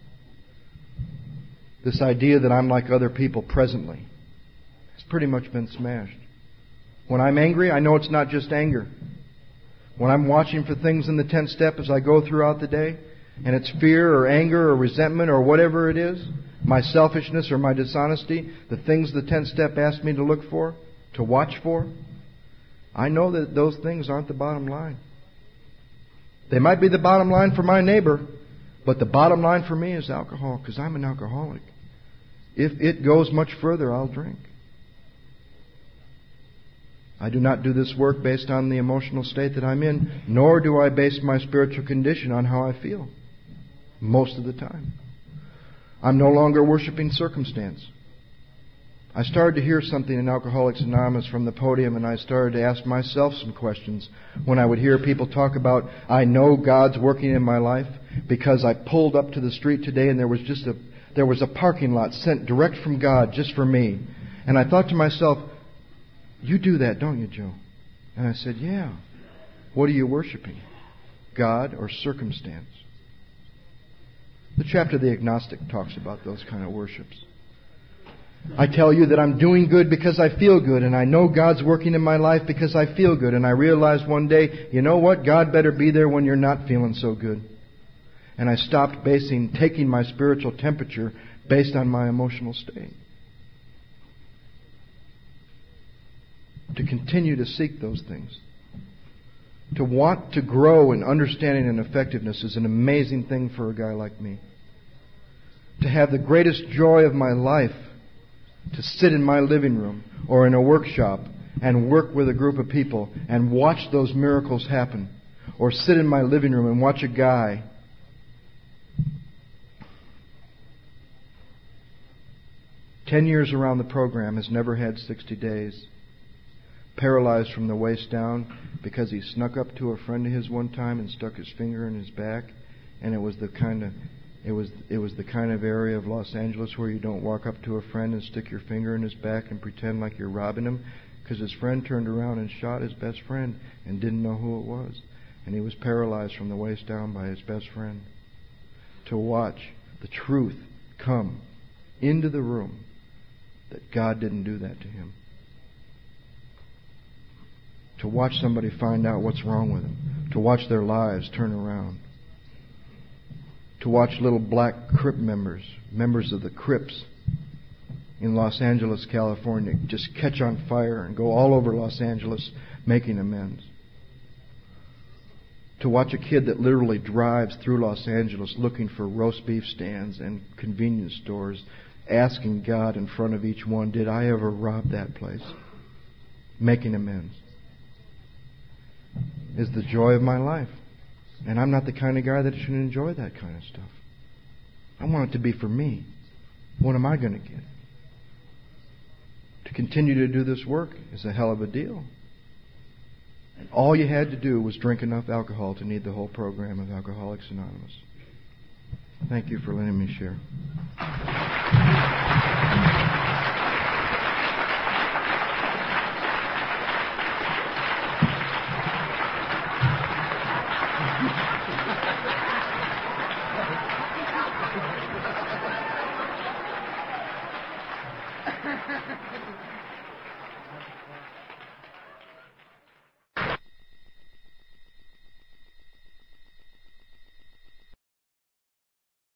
This idea that I'm like other people presently has pretty much been smashed. When I'm angry, I know it's not just anger. When I'm watching for things in the tenth step as I go throughout the day, and it's fear or anger or resentment or whatever it is, my selfishness or my dishonesty, the things the tenth step asks me to look for, to watch for, I know that those things aren't the bottom line. They might be the bottom line for my neighbor, but the bottom line for me is alcohol, because I'm an alcoholic. If it goes much further, I'll drink. I do not do this work based on the emotional state that I'm in, nor do I base my spiritual condition on how I feel, most of the time. I'm no longer worshiping circumstance. I started to hear something in Alcoholics Anonymous from the podium, and I started to ask myself some questions when I would hear people talk about, I know God's working in my life because I pulled up to the street today and there was just a there was a parking lot sent direct from God just for me. And I thought to myself, you do that, don't you, Joe? And I said, yeah. What are you worshiping? God or circumstance? The chapter of the Agnostic talks about those kind of worships. I tell you that I'm doing good because I feel good, and I know God's working in my life because I feel good. And I realized one day, you know what? God better be there when you're not feeling so good. And I stopped basing, taking my spiritual temperature based on my emotional state. To continue to seek those things. To want to grow in understanding and effectiveness is an amazing thing for a guy like me. To have the greatest joy of my life, to sit in my living room or in a workshop and work with a group of people and watch those miracles happen. Or sit in my living room and watch a guy ten years around the program, has never had sixty days, paralyzed from the waist down because he snuck up to a friend of his one time and stuck his finger in his back, and it was the kind of It was it was the kind of area of Los Angeles where you don't walk up to a friend and stick your finger in his back and pretend like you're robbing him, because his friend turned around and shot his best friend and didn't know who it was. And he was paralyzed from the waist down by his best friend. To watch the truth come into the room that God didn't do that to him. To watch somebody find out what's wrong with them. To watch their lives turn around. To watch little black Crip members, members of the Crips in Los Angeles, California, just catch on fire and go all over Los Angeles making amends. To watch a kid that literally drives through Los Angeles looking for roast beef stands and convenience stores, asking God in front of each one, did I ever rob that place? making amends, is the joy of my life. And I'm not the kind of guy that should enjoy that kind of stuff. I want it to be for me. What am I going to get? To continue to do this work is a hell of a deal. And all you had to do was drink enough alcohol to need the whole program of Alcoholics Anonymous. Thank you for letting me share.